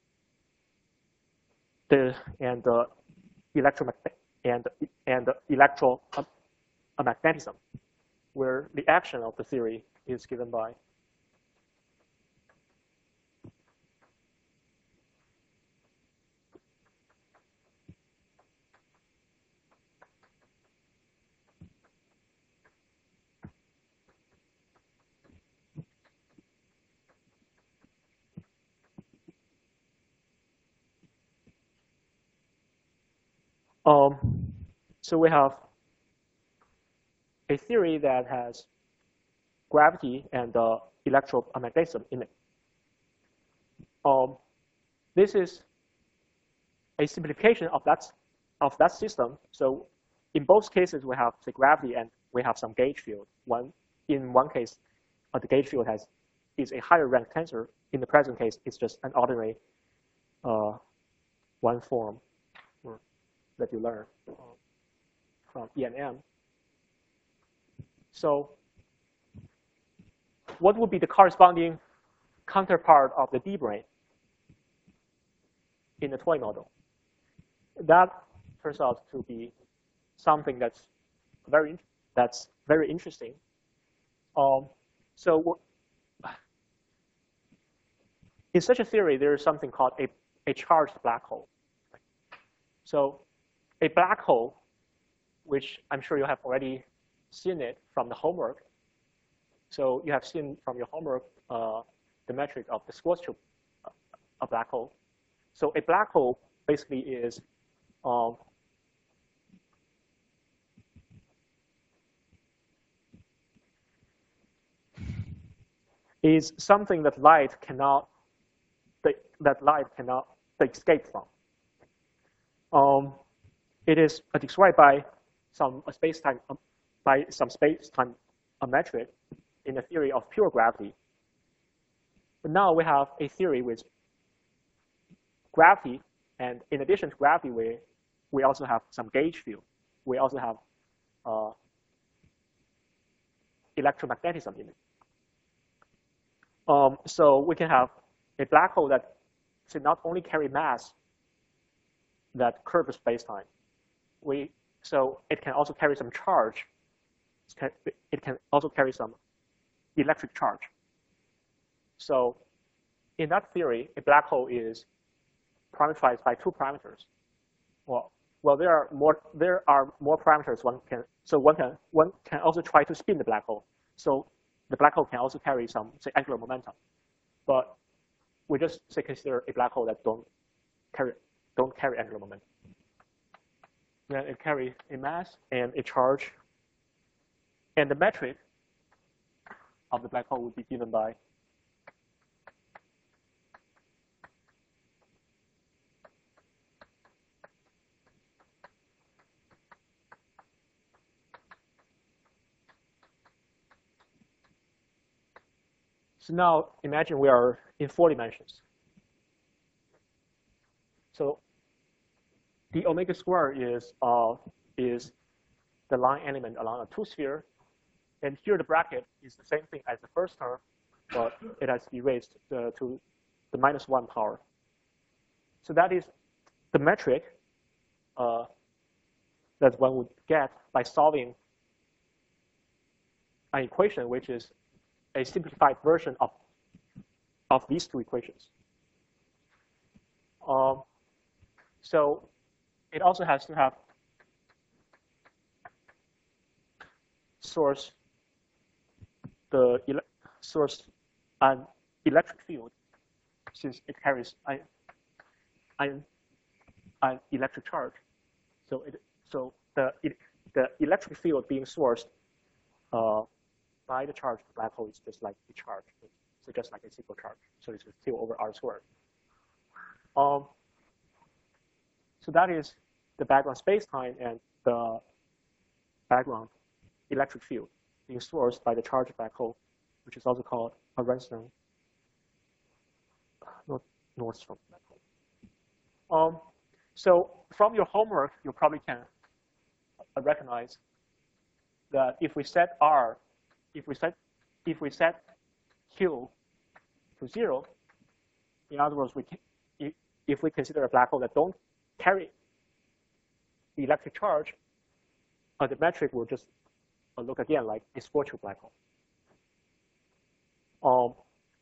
the and uh, electromagnet and and electromagnetism, where the action of the theory is given by Um, so we have a theory that has gravity and uh, electromagnetism in it. Um, this is a simplification of that of that system. So in both cases, we have the gravity and we have some gauge field. One in one case, uh, the gauge field has is a higher rank tensor. In the present case, it's just an ordinary uh, one form that you learn uh, from E and M. So what would be the corresponding counterpart of the D-brane in the toy model? That turns out to be something that's very that's very interesting. Um, so in such a theory, there is something called a, a charged black hole. So a black hole, which I'm sure you have already seen it from the homework. So you have seen from your homework uh, the metric of the Schwarzschild tube, uh, a black hole. So a black hole basically is um, is something that light cannot that, that light cannot escape from. Um, it is uh, described by some uh, space-time uh, by some space-time uh, metric in the theory of pure gravity. But now we have a theory with gravity, and in addition to gravity, we we also have some gauge field. We also have uh, electromagnetism in it. Um, so we can have a black hole that should not only carry mass that curves space-time. We so it can also carry some charge. It can also carry some electric charge. So in that theory, a black hole is parameterized by two parameters. Well, well, there are more there are more parameters one can so one can one can also try to spin the black hole. So the black hole can also carry some say angular momentum. But we just say consider a black hole that don't carry don't carry angular momentum. Then it carries a mass and a charge. And the metric of the black hole would be given by So now imagine we are in four dimensions. So the omega square is uh, is the line element along a two sphere, and here the bracket is the same thing as the first term, but it has to be raised uh, to the minus one power. So that is the metric uh, that one would get by solving an equation which is a simplified version of, of these two equations. Um, so it also has to have source, the ele source an electric field, since it carries an, an, an electric charge. So it so the it, the electric field being sourced uh, by the charge of the black hole is just like a charge, so just like a simple charge. So it's Q over R squared. Um, so that is the background space-time and the background electric field being sourced by the charge of black hole, which is also called a Ransome Nordstrom black hole. Um, so from your homework, you probably can recognize that if we set R, if we set if we set Q to zero, in other words, we can, if, if we consider a black hole that don't carry the electric charge, uh, the metric will just uh, look again like a Schwarzschild black hole. Um,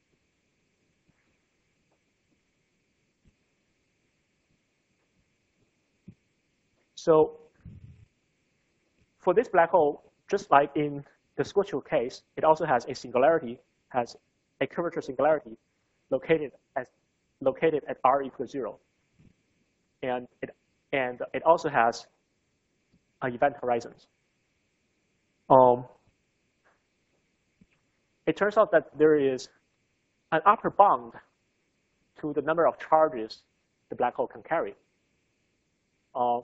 so for this black hole, just like in the Schwarzschild case, it also has a singularity, has a curvature singularity located as located at R equals zero. And it and it also has uh, event horizons. Um, it turns out that there is an upper bound to the number of charges the black hole can carry. Uh,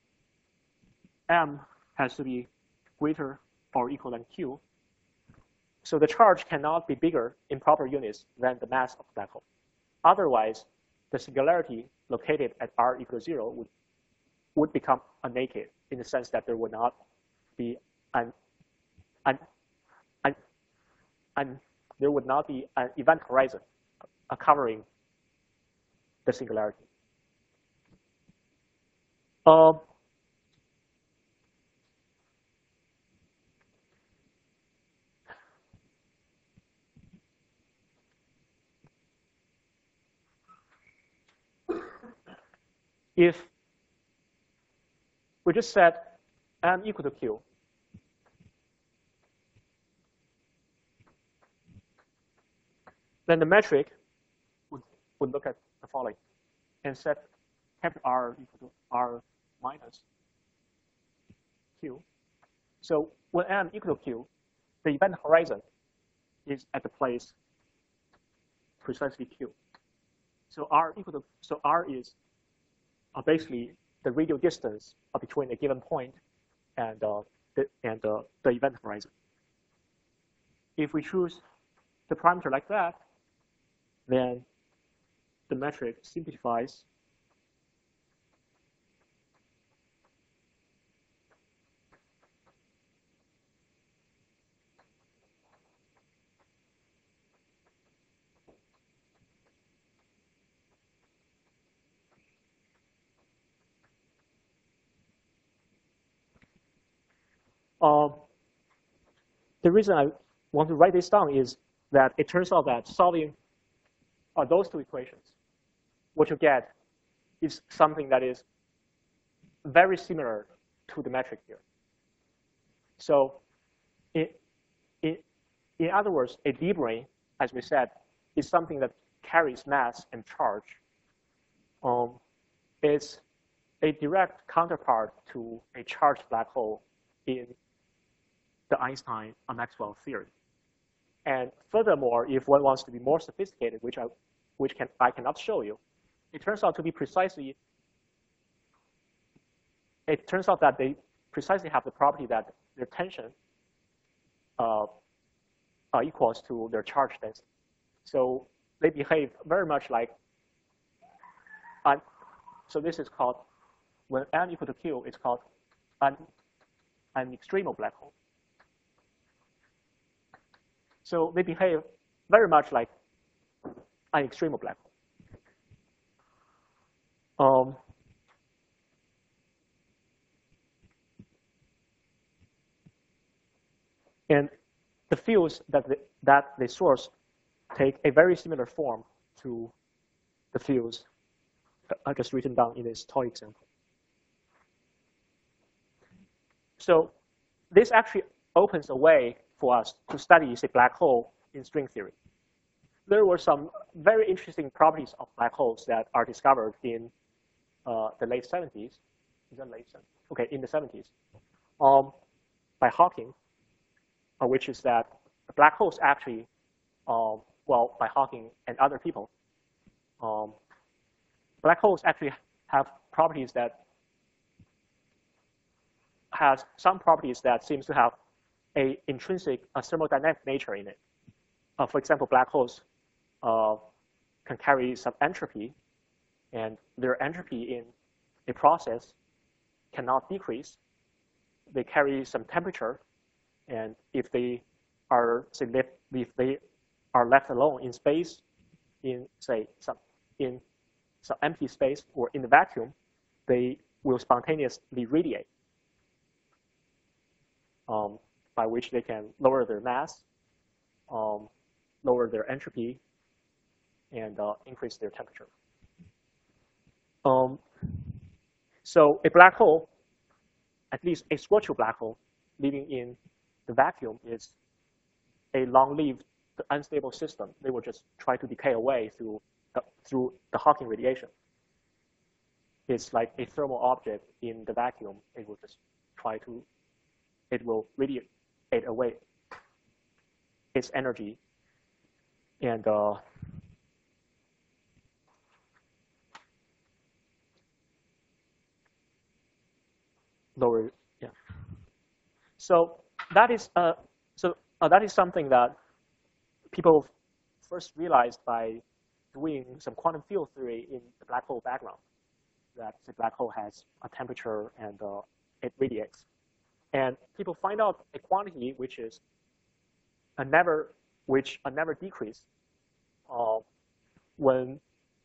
M has to be greater or equal than Q. So the charge cannot be bigger in proper units than the mass of the black hole. Otherwise, the singularity located at r equals zero would, would become a naked in the sense that there would not be an, an, an, an there would not be an event horizon uh, covering the singularity. Um, if we just set M equal to Q, then the metric would, would look at the following and set capital R equal to R minus Q. So when M equal to Q, the event horizon is at the place precisely Q. So R equal to, so R is uh, basically the radial distance uh, between a given point and, uh, the, and uh, the event horizon. If we choose the parameter like that, then the metric simplifies Um, the reason I want to write this down is that it turns out that solving uh, those two equations, what you get is something that is very similar to the metric here. So in, in, in other words, a d-brane, as we said, is something that carries mass and charge. Um, it's a direct counterpart to a charged black hole in the Einstein Maxwell theory. And furthermore, if one wants to be more sophisticated, which I, which can, I cannot show you, it turns out to be precisely, it turns out that they precisely have the property that their tension uh, uh, equals to their charge density. So they behave very much like, an, so this is called, when M equal to Q, it's called an, an extremal black hole. So they behave very much like an extremal black hole. Um, and the fields that they, that they source take a very similar form to the fields I just written down in this toy example. So this actually opens a way for us to study, say, black hole in string theory. There were some very interesting properties of black holes that are discovered in uh, the late seventies. Is that late seventies? Okay, in the seventies, um, by Hawking, uh, which is that black holes actually, um, well, by Hawking and other people, um, black holes actually have properties that has some properties that seems to have a intrinsic a thermodynamic nature in it. Uh, for example, black holes uh, can carry some entropy, and their entropy in a process cannot decrease. They carry some temperature, and if they are say left, if they are left alone in space, in say some in some empty space or in the vacuum, they will spontaneously radiate, um, by which they can lower their mass, um, lower their entropy, and uh, increase their temperature. Um, so a black hole, at least a Schwarzschild black hole, living in the vacuum is a long-lived, unstable system. They will just try to decay away through the, through the Hawking radiation. is like a thermal object in the vacuum, it will just try to, it will radiate away its energy. And uh, lower, yeah. So that is, uh, so uh, that is something that people first realized by doing some quantum field theory in the black hole background, that the black hole has a temperature and uh, it radiates. And people find out a quantity which is a never, which a never decrease uh, when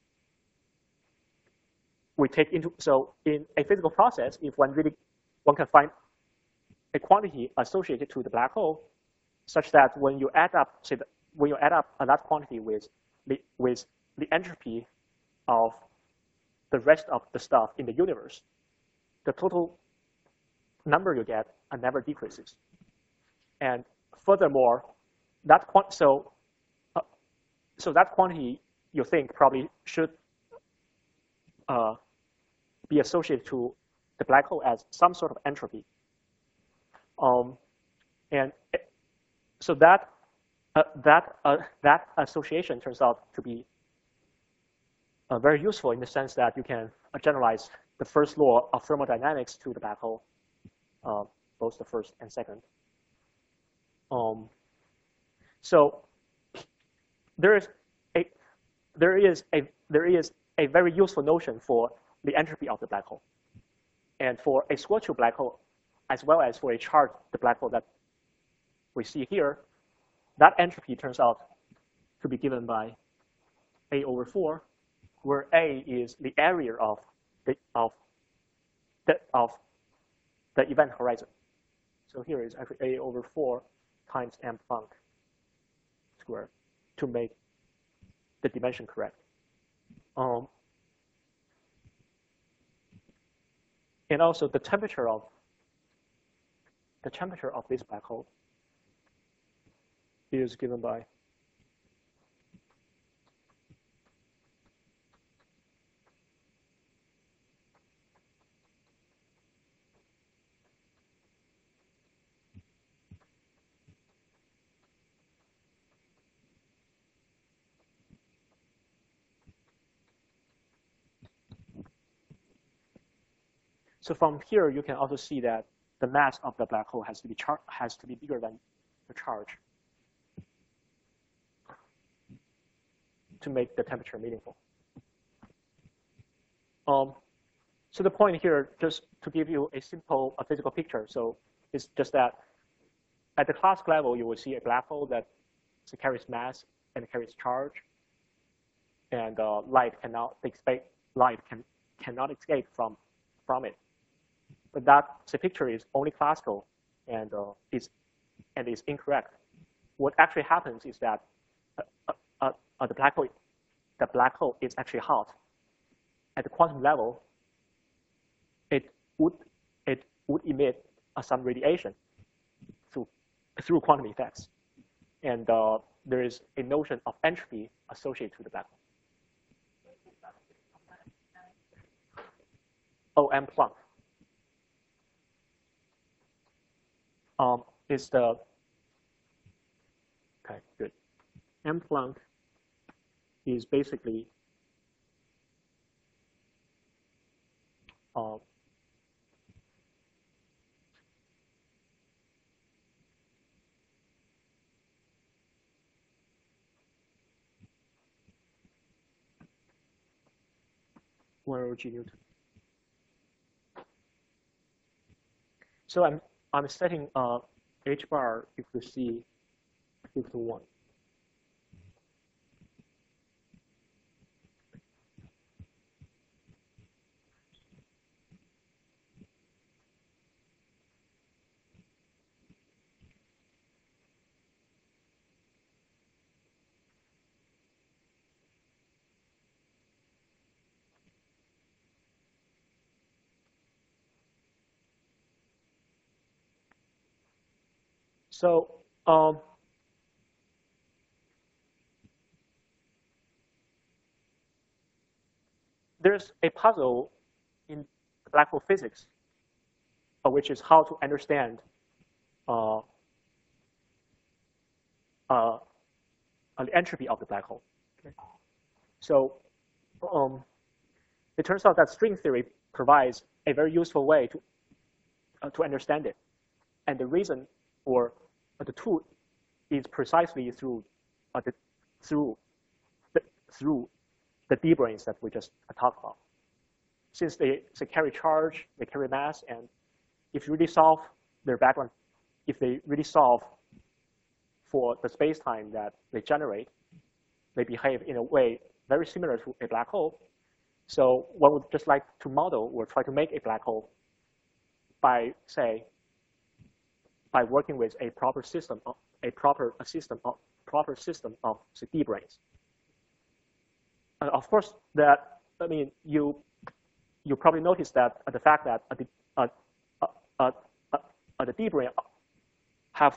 we take into, so in a physical process, if one really, one can find a quantity associated to the black hole such that when you add up, say, the, when you add up that quantity with the, with the entropy of the rest of the stuff in the universe, the total number you get uh, never decreases. And furthermore, that quant so uh, so that quantity you think probably should uh, be associated to the black hole as some sort of entropy. Um, and it, so that uh, that uh, that association turns out to be uh, very useful in the sense that you can uh, generalize the first law of thermodynamics to the black hole, uh, both the first and second. Um, so there is a there is a there is a very useful notion for the entropy of the black hole, and for a Schwarzschild black hole, as well as for a charged the black hole that we see here, that entropy turns out to be given by A over four, where A is the area of the of the of the event horizon. So here is actually A over four times m Planck squared to make the dimension correct. Um, and also the temperature of the temperature of this black hole is given by So from here, you can also see that the mass of the black hole has to be char has to be bigger than the charge to make the temperature meaningful. Um, so the point here, just to give you a simple a physical picture, so it's just that at the classic level, you will see a black hole that carries mass and carries charge, and uh, light cannot escape. Light can cannot escape from from it. But that the picture is only classical and uh, is and is incorrect. What actually happens is that uh, uh, uh, the black hole, the black hole is actually hot. At the quantum level, it would it would emit uh, some radiation through through quantum effects, and uh, there is a notion of entropy associated to the black hole. Oh, m Planck. Um, is the, okay, good. M Planck is basically uh, one over g Newton. So I'm I'm setting uh, h bar equal to c equal to one. So um, there's a puzzle black hole physics, uh, which is how to understand uh, uh, the entropy of the black hole. Okay. So um, it turns out that string theory provides a very useful way to uh, to understand it, and the reason for uh, the tool is precisely through uh, the through the, through the d-branes that we just uh, talked about. Since they, they carry charge, they carry mass, and if you really solve their background, if they really solve for the space-time that they generate, they behave in a way very similar to a black hole. So one would just like to model or try to make a black hole by, say, by working with a proper system, of, a proper a system of proper system of the d-branes. And of course, that I mean you you probably noticed that uh, the fact that uh, the uh, uh, uh, uh, the d-brane have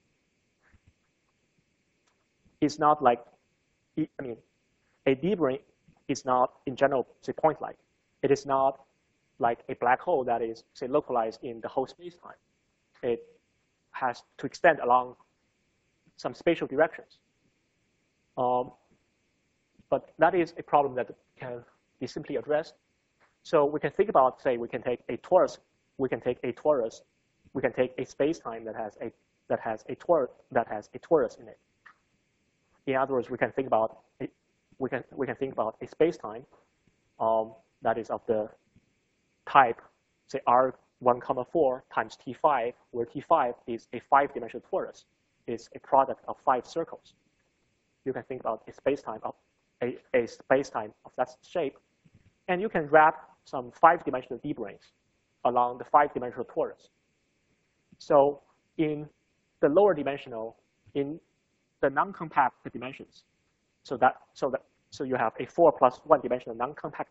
is not like I mean a d-brane is not in general say point-like. It is not like a black hole that is say localized in the whole space-time. It has to extend along some spatial directions. Um, but that is a problem that can be simply addressed. So we can think about, say, we can take a torus, we can take a torus, we can take a space-time that has a that has a tor that has a torus in it. In other words, we can think about a, we can we can think about a space-time um, that is of the type, say, R one comma four times T five, where T five is a five-dimensional torus, is a product of five circles. You can think about a space-time of a, a space-time of that shape, and you can wrap some five-dimensional d-branes along the five-dimensional torus. So in the lower dimensional, in the non-compact dimensions, so that so that so you have a four plus one dimensional non-compact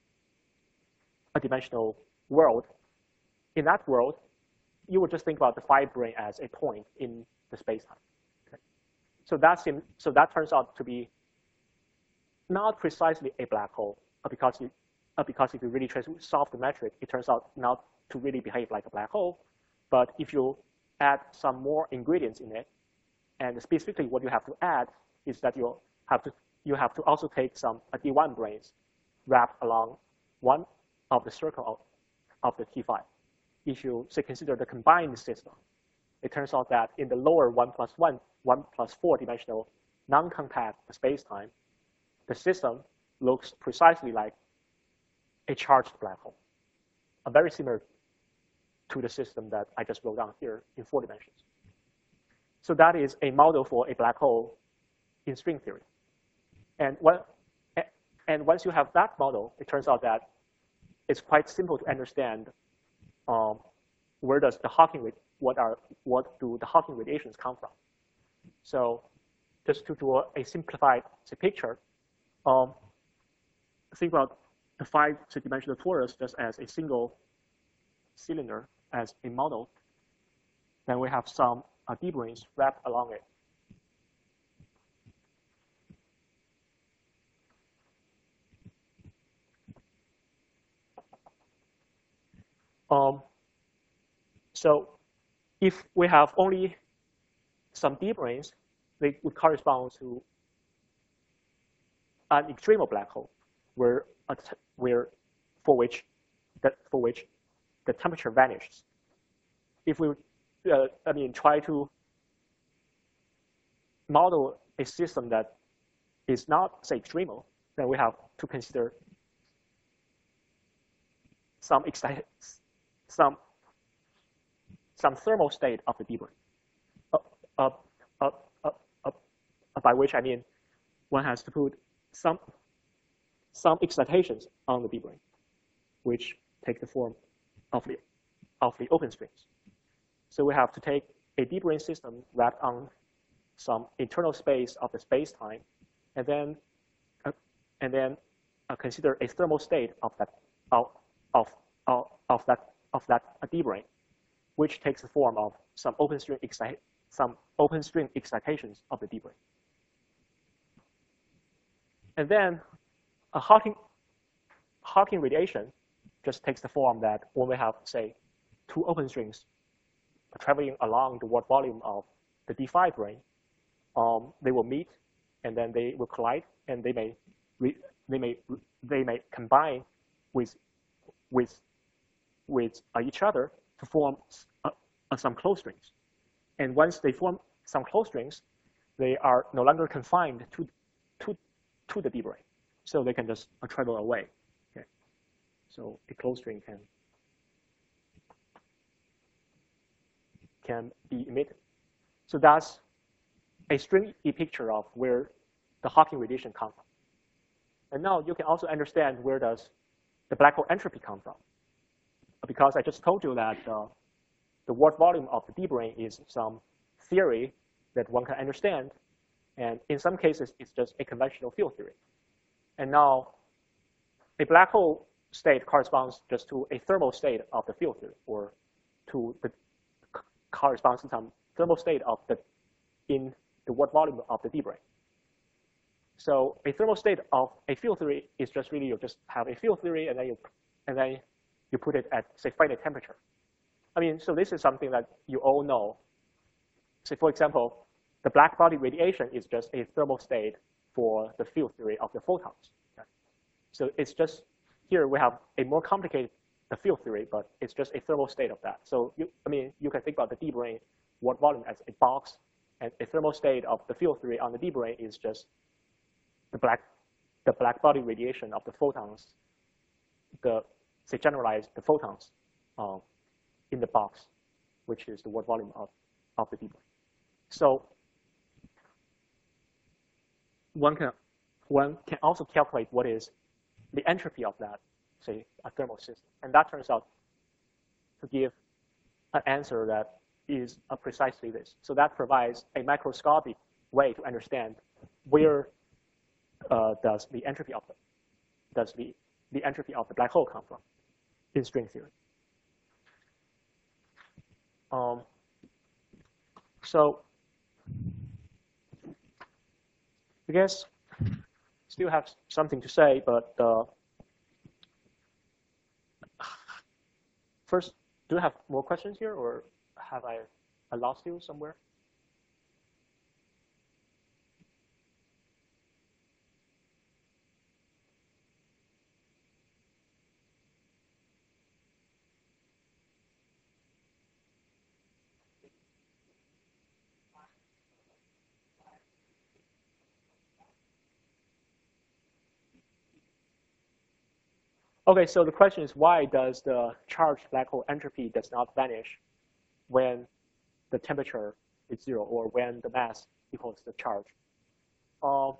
a dimensional world. In that world, you would just think about the five brane as a point in the space-time. Okay. So that's in, so that turns out to be not precisely a black hole, uh, because you, uh, because if you really try to solve the metric, it turns out not to really behave like a black hole. But if you add some more ingredients in it, and specifically what you have to add is that you have to you have to also take some uh, D one branes wrapped along one of the circle of, of the T five. If you say consider the combined system, it turns out that in the lower one plus one, one plus four dimensional non-compact space-time, the system looks precisely like a charged black hole, uh, very similar to the system that I just wrote down here in four dimensions. So that is a model for a black hole in string theory. And, when, and once you have that model, it turns out that it's quite simple to understand um, where does the Hawking, what are, what do the Hawking radiations come from. So just to draw a simplified say, picture, um, think about the five-dimensional torus just as a single cylinder as a model. Then we have some uh, d-branes wrapped along it. Um, so if we have only some d-branes, they would correspond to an extremal black hole, where, where for which that for which the temperature vanishes. If we, uh, I mean, try to model a system that is not, say, extremal, then we have to consider some excite, some some thermal state of the d-brane. Uh, uh, uh, uh, uh, uh, by which I mean, one has to put some some excitations on the d-brane, which take the form of the of the open strings. So we have to take a d-brane system wrapped on some internal space of the space-time, and then uh, and then uh, consider a thermal state of that of of of, of that of that d-brane, which takes the form of some open string excite some open string excitations of the d-brane. And then a Hawking Hawking radiation just takes the form that when we have, say, two open strings traveling along the word volume of the D five brane, um, they will meet, and then they will collide, and they may re, they may they may combine with with with uh, each other to form uh, uh, some closed strings. And once they form some closed strings, they are no longer confined to to to the D brane, so they can just uh, travel away. Okay, so a closed string can can be emitted. So that's a stringy picture of where the Hawking radiation comes from. And now you can also understand where does the black hole entropy come from. Because I just told you that uh, the word volume of the D brane is some theory that one can understand. And in some cases, it's just a conventional field theory. And now a black hole state corresponds just to a thermal state of the field theory, or to the corresponds to some thermal state of the in the word volume of the D brane. So a thermal state of a field theory is just really you just have a field theory and then you and then you put it at, say, finite temperature. I mean, so this is something that you all know. So for example, the black body radiation is just a thermal state for the field theory of the photons. Okay? So it's just here we have a more complicated the field theory, but it's just a thermal state of that. So you, I mean, you can think about the D brane word volume as a box, and a thermal state of the field theory on the D brane is just the black, the black body radiation of the photons, the say generalized the photons uh, in the box, which is the word volume of, of the D brane. So one can one can also calculate what is the entropy of that, say, a thermal system, and that turns out to give an answer that is uh, precisely this. So that provides a microscopic way to understand where uh, does the entropy of the does the the entropy of the black hole come from in string theory. Um, so I guess still have something to say, but uh, first, do you have more questions here, or have I, I lost you somewhere? Okay, so the question is, why does the charged black hole entropy does not vanish when the temperature is zero, or when the mass equals the charge? Um,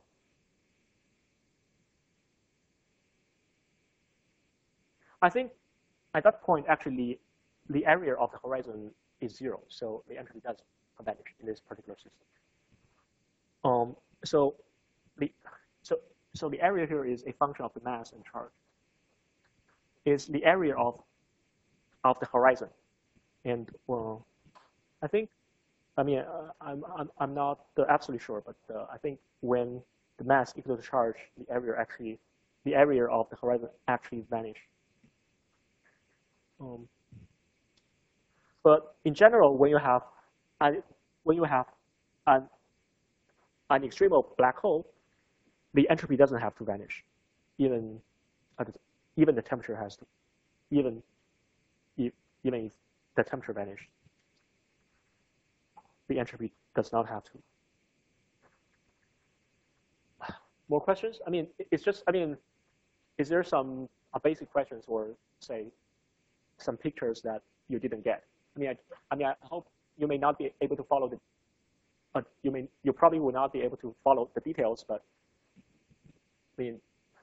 I think at that point, actually, the area of the horizon is zero, so the entropy does vanish in this particular system. Um, so the so so the area here is a function of the mass and charge. Is the area of of the horizon, and well, I think, I mean, uh, I'm I'm I'm not uh, absolutely sure, but uh, I think when the mass equals the charge, the area actually, the area of the horizon actually vanish. Um, but in general, when you have an, when you have an an extreme black hole, the entropy doesn't have to vanish, even at the, even the temperature has to, even if, even if the temperature vanishes, the entropy does not have to. More questions? I mean, it's just, I mean, is there some uh, basic questions, or say some pictures that you didn't get? I mean, I, I mean, I hope you may not be able to follow the, uh, you may, you probably will not be able to follow the details, but I mean,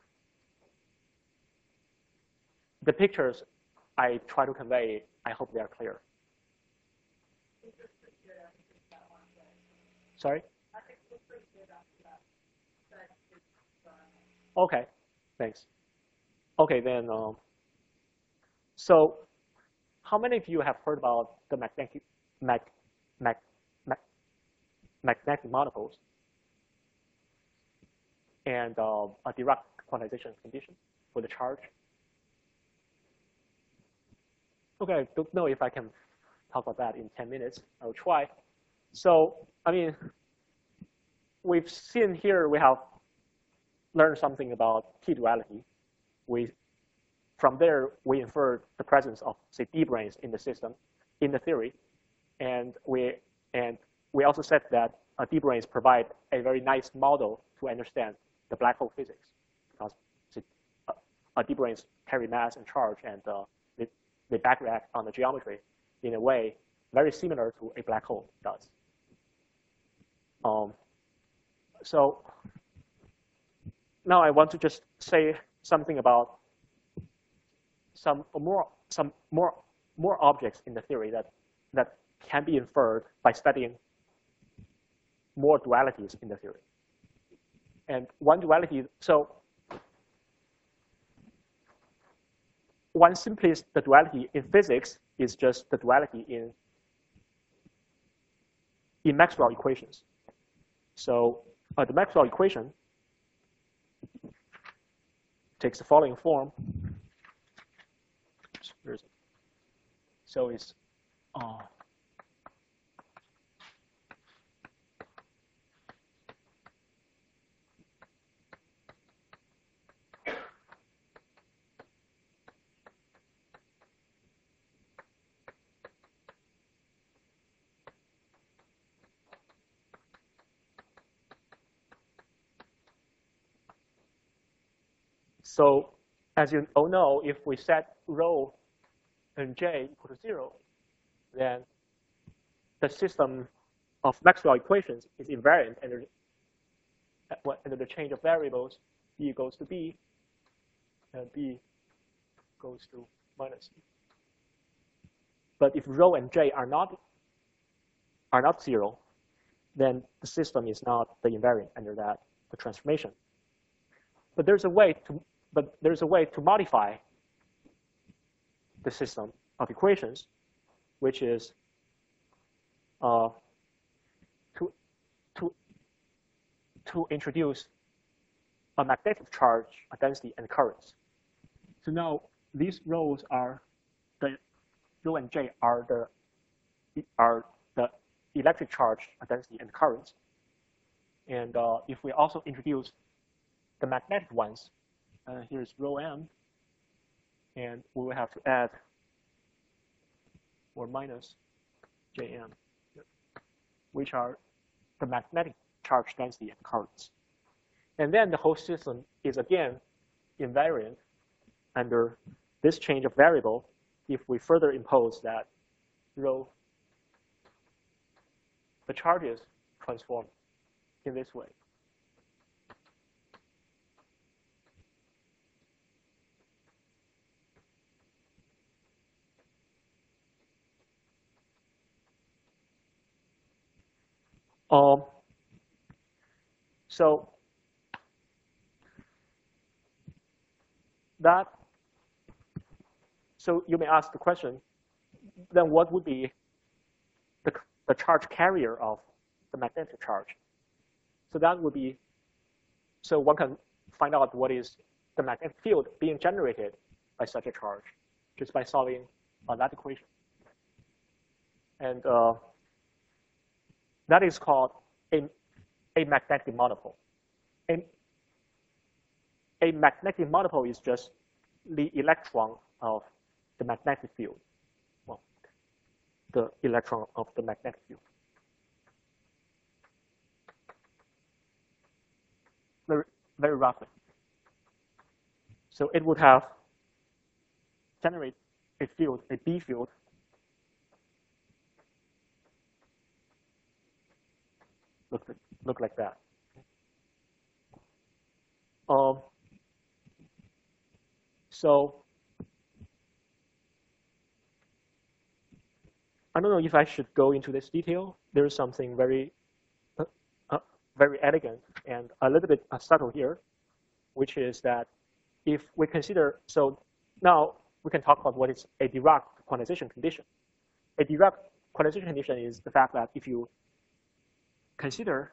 the pictures I try to convey, I hope they are clear. Sorry? Okay, thanks. Okay, then, um, so how many of you have heard about the magnetic, mag, mag, mag, magnetic monopoles and uh, a Dirac quantization condition for the charge? Okay, I don't know if I can talk about that in ten minutes. I'll try. So, I mean, we've seen here, we have learned something about T-duality. We, from there, we inferred the presence of, say, D-branes in the system, in the theory. And we, and we also said that uh, D-branes provide a very nice model to understand the black hole physics, because uh, uh, D-branes carry mass and charge, and uh, they, they backreact on the geometry in a way very similar to a black hole does. Um, so now I want to just say something about some more some more more objects in the theory that that can be inferred by studying more dualities in the theory. And one duality, so one simplest the duality in physics is just the duality in in Maxwell equations. So uh, the Maxwell equation takes the following form. So it's uh, so as you all know, if we set rho and j equal to zero, then the system of Maxwell equations is invariant under, under the change of variables. B goes to B, and B goes to minus E. But if rho and j are not are not zero, then the system is not the invariant under that the transformation. But there's a way to but there's a way to modify the system of equations, which is uh, to to to introduce a magnetic charge, a density, and currents. So now these rows are the rho and j are the are the electric charge, density, and currents. And uh, if we also introduce the magnetic ones, uh, here's rho m, and we will have to add or minus jm, which are the magnetic charge density and currents. And then the whole system is again invariant under this change of variable if we further impose that rho, the charges transform in this way. Um, so that, so you may ask the question, then what would be the, the charge carrier of the magnetic charge? So that would be, so one can find out what is the magnetic field being generated by such a charge just by solving uh, that equation. And uh, that is called a, a magnetic monopole. A, a magnetic monopole is just the electron of the magnetic field. Well, the electron of the magnetic field. Very, very roughly. So it would have generate a field, a B field, look, look like that. Um, so I don't know if I should go into this detail. There is something very, uh, uh, very elegant and a little bit uh, subtle here, which is that if we consider, so now we can talk about what is a Dirac quantization condition. A Dirac quantization condition is the fact that if you consider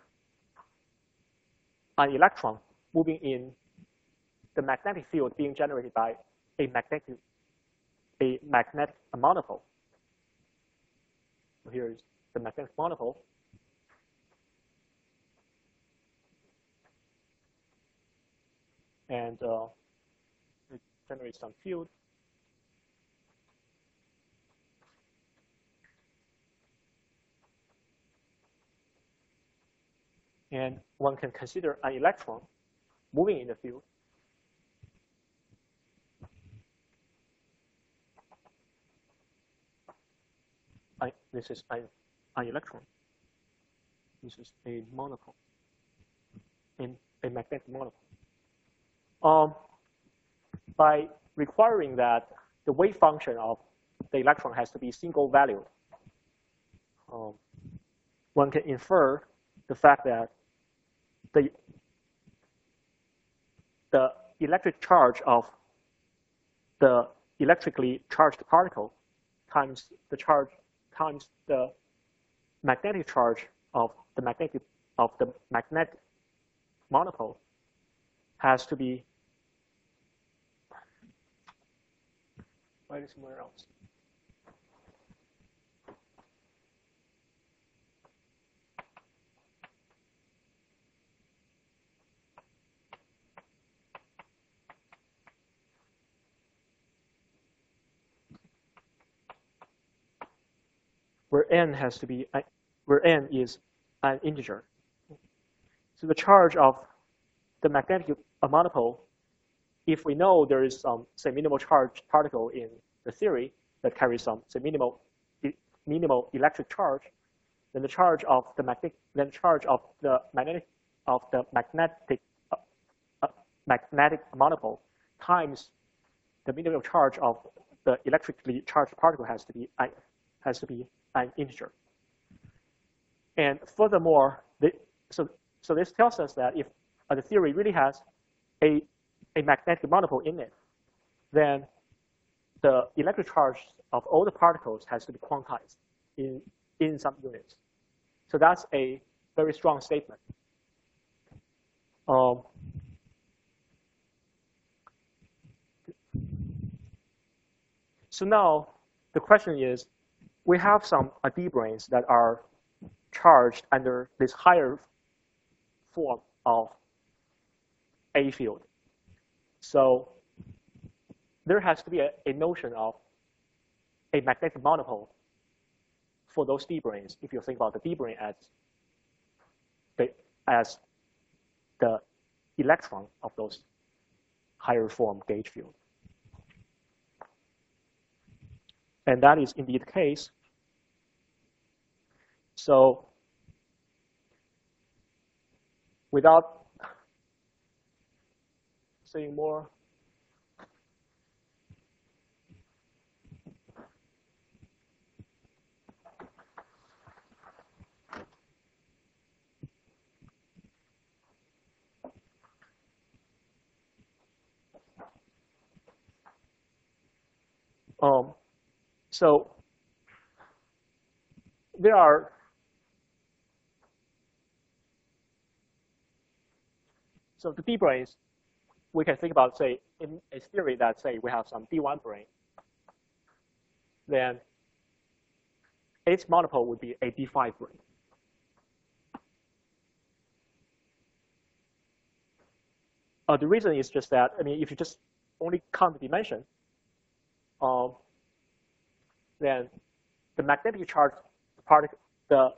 an electron moving in the magnetic field being generated by a magnetic a magnetic monopole. So here is the magnetic monopole. And uh, it generates some field. And one can consider an electron moving in the field. I, this is an, an electron. This is a monopole, in a magnetic monopole. Um, by requiring that the wave function of the electron has to be single valued, um, one can infer the fact that the, the electric charge of the electrically charged particle times the charge times the magnetic charge of the magnetic of the magnetic monopole has to be write it somewhere else. Where n has to be, where n is an integer. So the charge of the magnetic monopole, if we know there is some, say, minimal charge particle in the theory that carries some, say, minimal, minimal electric charge, then the charge of the magnetic, then charge of the magnetic, of the magnetic, uh, uh, magnetic monopole times the minimal charge of the electrically charged particle has to be, has to be an integer. And furthermore, the, so, so this tells us that if uh, the theory really has a, a magnetic monopole in it, then the electric charge of all the particles has to be quantized in, in some units. So that's a very strong statement. Um, so now the question is, we have some uh, D branes that are charged under this higher form of A field. So there has to be a, a notion of a magnetic monopole for those D branes, if you think about the D brane as the, as the electron of those higher form gauge field. And that is indeed the case. So without saying more, um, so there are so the D branes, we can think about, say, in a theory that, say, we have some D one brane, then its monopole would be a D five brane. Uh, the reason is just that, I mean, if you just only count the dimension, um, then the magnetic charge particle, the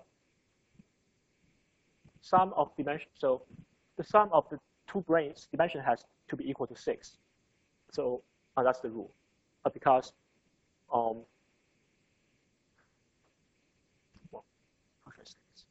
sum of dimension, so the sum of the two branes dimension has to be equal to six. So uh, that's the rule, uh, because um, well, how should I say this?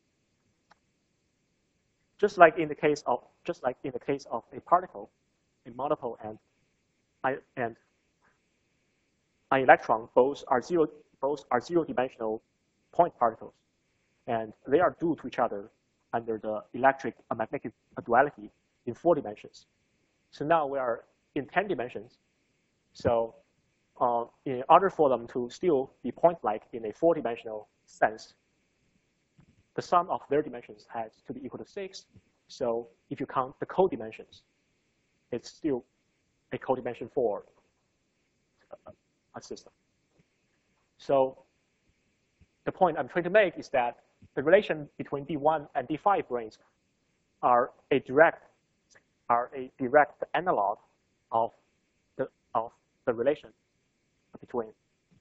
Just like in the case of just like in the case of a particle, a monopole and and an electron, both are zero both are zero dimensional point particles, and they are due to each other under the electric and magnetic duality in four dimensions. So now we are in ten dimensions. So uh, in order for them to still be point-like in a four-dimensional sense, the sum of their dimensions has to be equal to six. So if you count the codimensions, it's still a codimension four a system. So the point I'm trying to make is that the relation between D one and D five branes are a direct are a direct analog of the of the relation between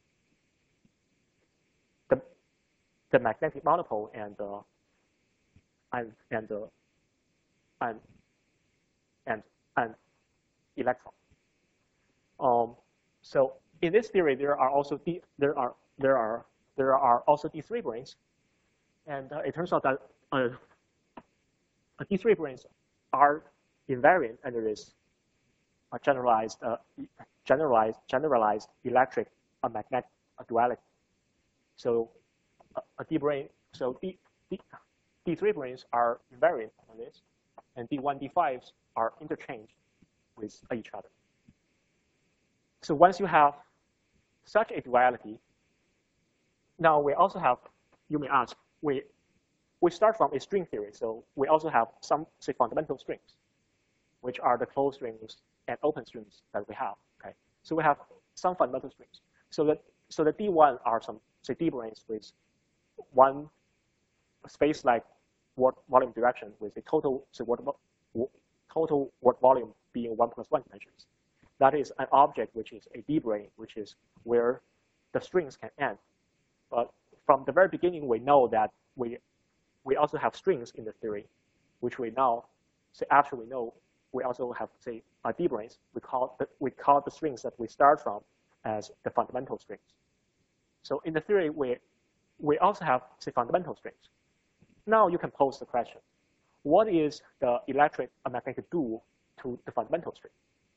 the the magnetic monopole and the and and the and and and electron. Um, so in this theory, there are also D, there are there are there are also D three branes, and uh, it turns out that uh, D three branes are invariant under this uh, generalized uh, generalized generalized electric uh, magnetic uh, duality. So uh, a D brane, so D, D, D three branes are invariant on this, and D one, D fives are interchanged with each other. So once you have such a duality, now we also have, you may ask, we, we start from a string theory, so we also have some, say, fundamental strings, which are the closed strings and open strings that we have, okay? So we have some fundamental strings. So that, so the D one are some, say, D branes with one space-like word volume direction with a total, so word, total word volume being one plus one dimensions. That is an object which is a D brane, which is where the strings can end. But from the very beginning, we know that we we also have strings in the theory, which we now, say after we know, we also have, say, uh, D branes. We call the, we call the strings that we start from as the fundamental strings. So in the theory, we we also have, say, fundamental strings. Now you can pose the question: what is the electric and magnetic dual to the fundamental string?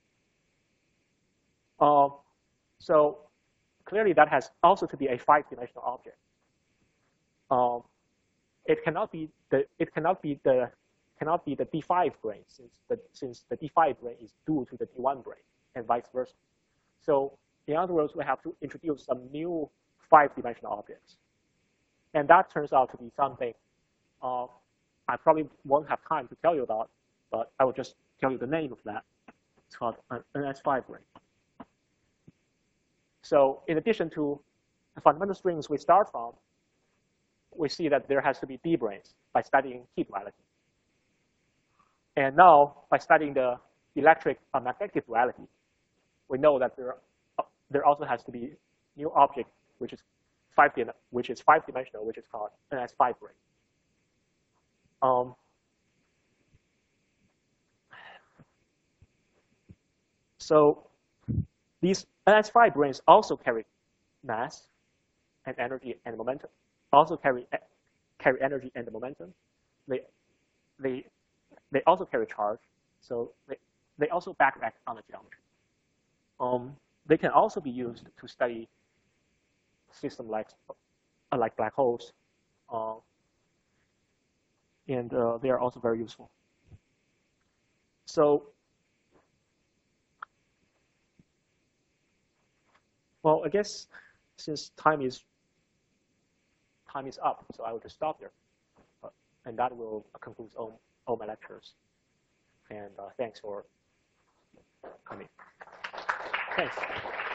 Uh, so clearly, that has also to be a five-dimensional object. Um, it cannot be the it cannot be the cannot be the D five brane since the since the D five brane is dual to the D one brane and vice versa. So in other words, we have to introduce some new five-dimensional objects, and that turns out to be something uh, I probably won't have time to tell you about, but I will just tell you the name of that. It's called an N S five brane. So in addition to the fundamental strings we start from, we see that there has to be D branes by studying key duality. And now, by studying the electric and magnetic duality, we know that there, uh, there also has to be new object which is five which is five dimensional, which is called N S five brane. Um, so these N S five branes also carry mass and energy and momentum. Also carry carry energy and momentum. They they they also carry charge. So they they also backreact on the geometry. Um, they can also be used to study systems like uh, like black holes, uh, and uh, they are also very useful. So. Well, I guess since time is time is up, so I will just stop there, uh, and that will conclude all, all my lectures. And uh, thanks for coming. Thanks.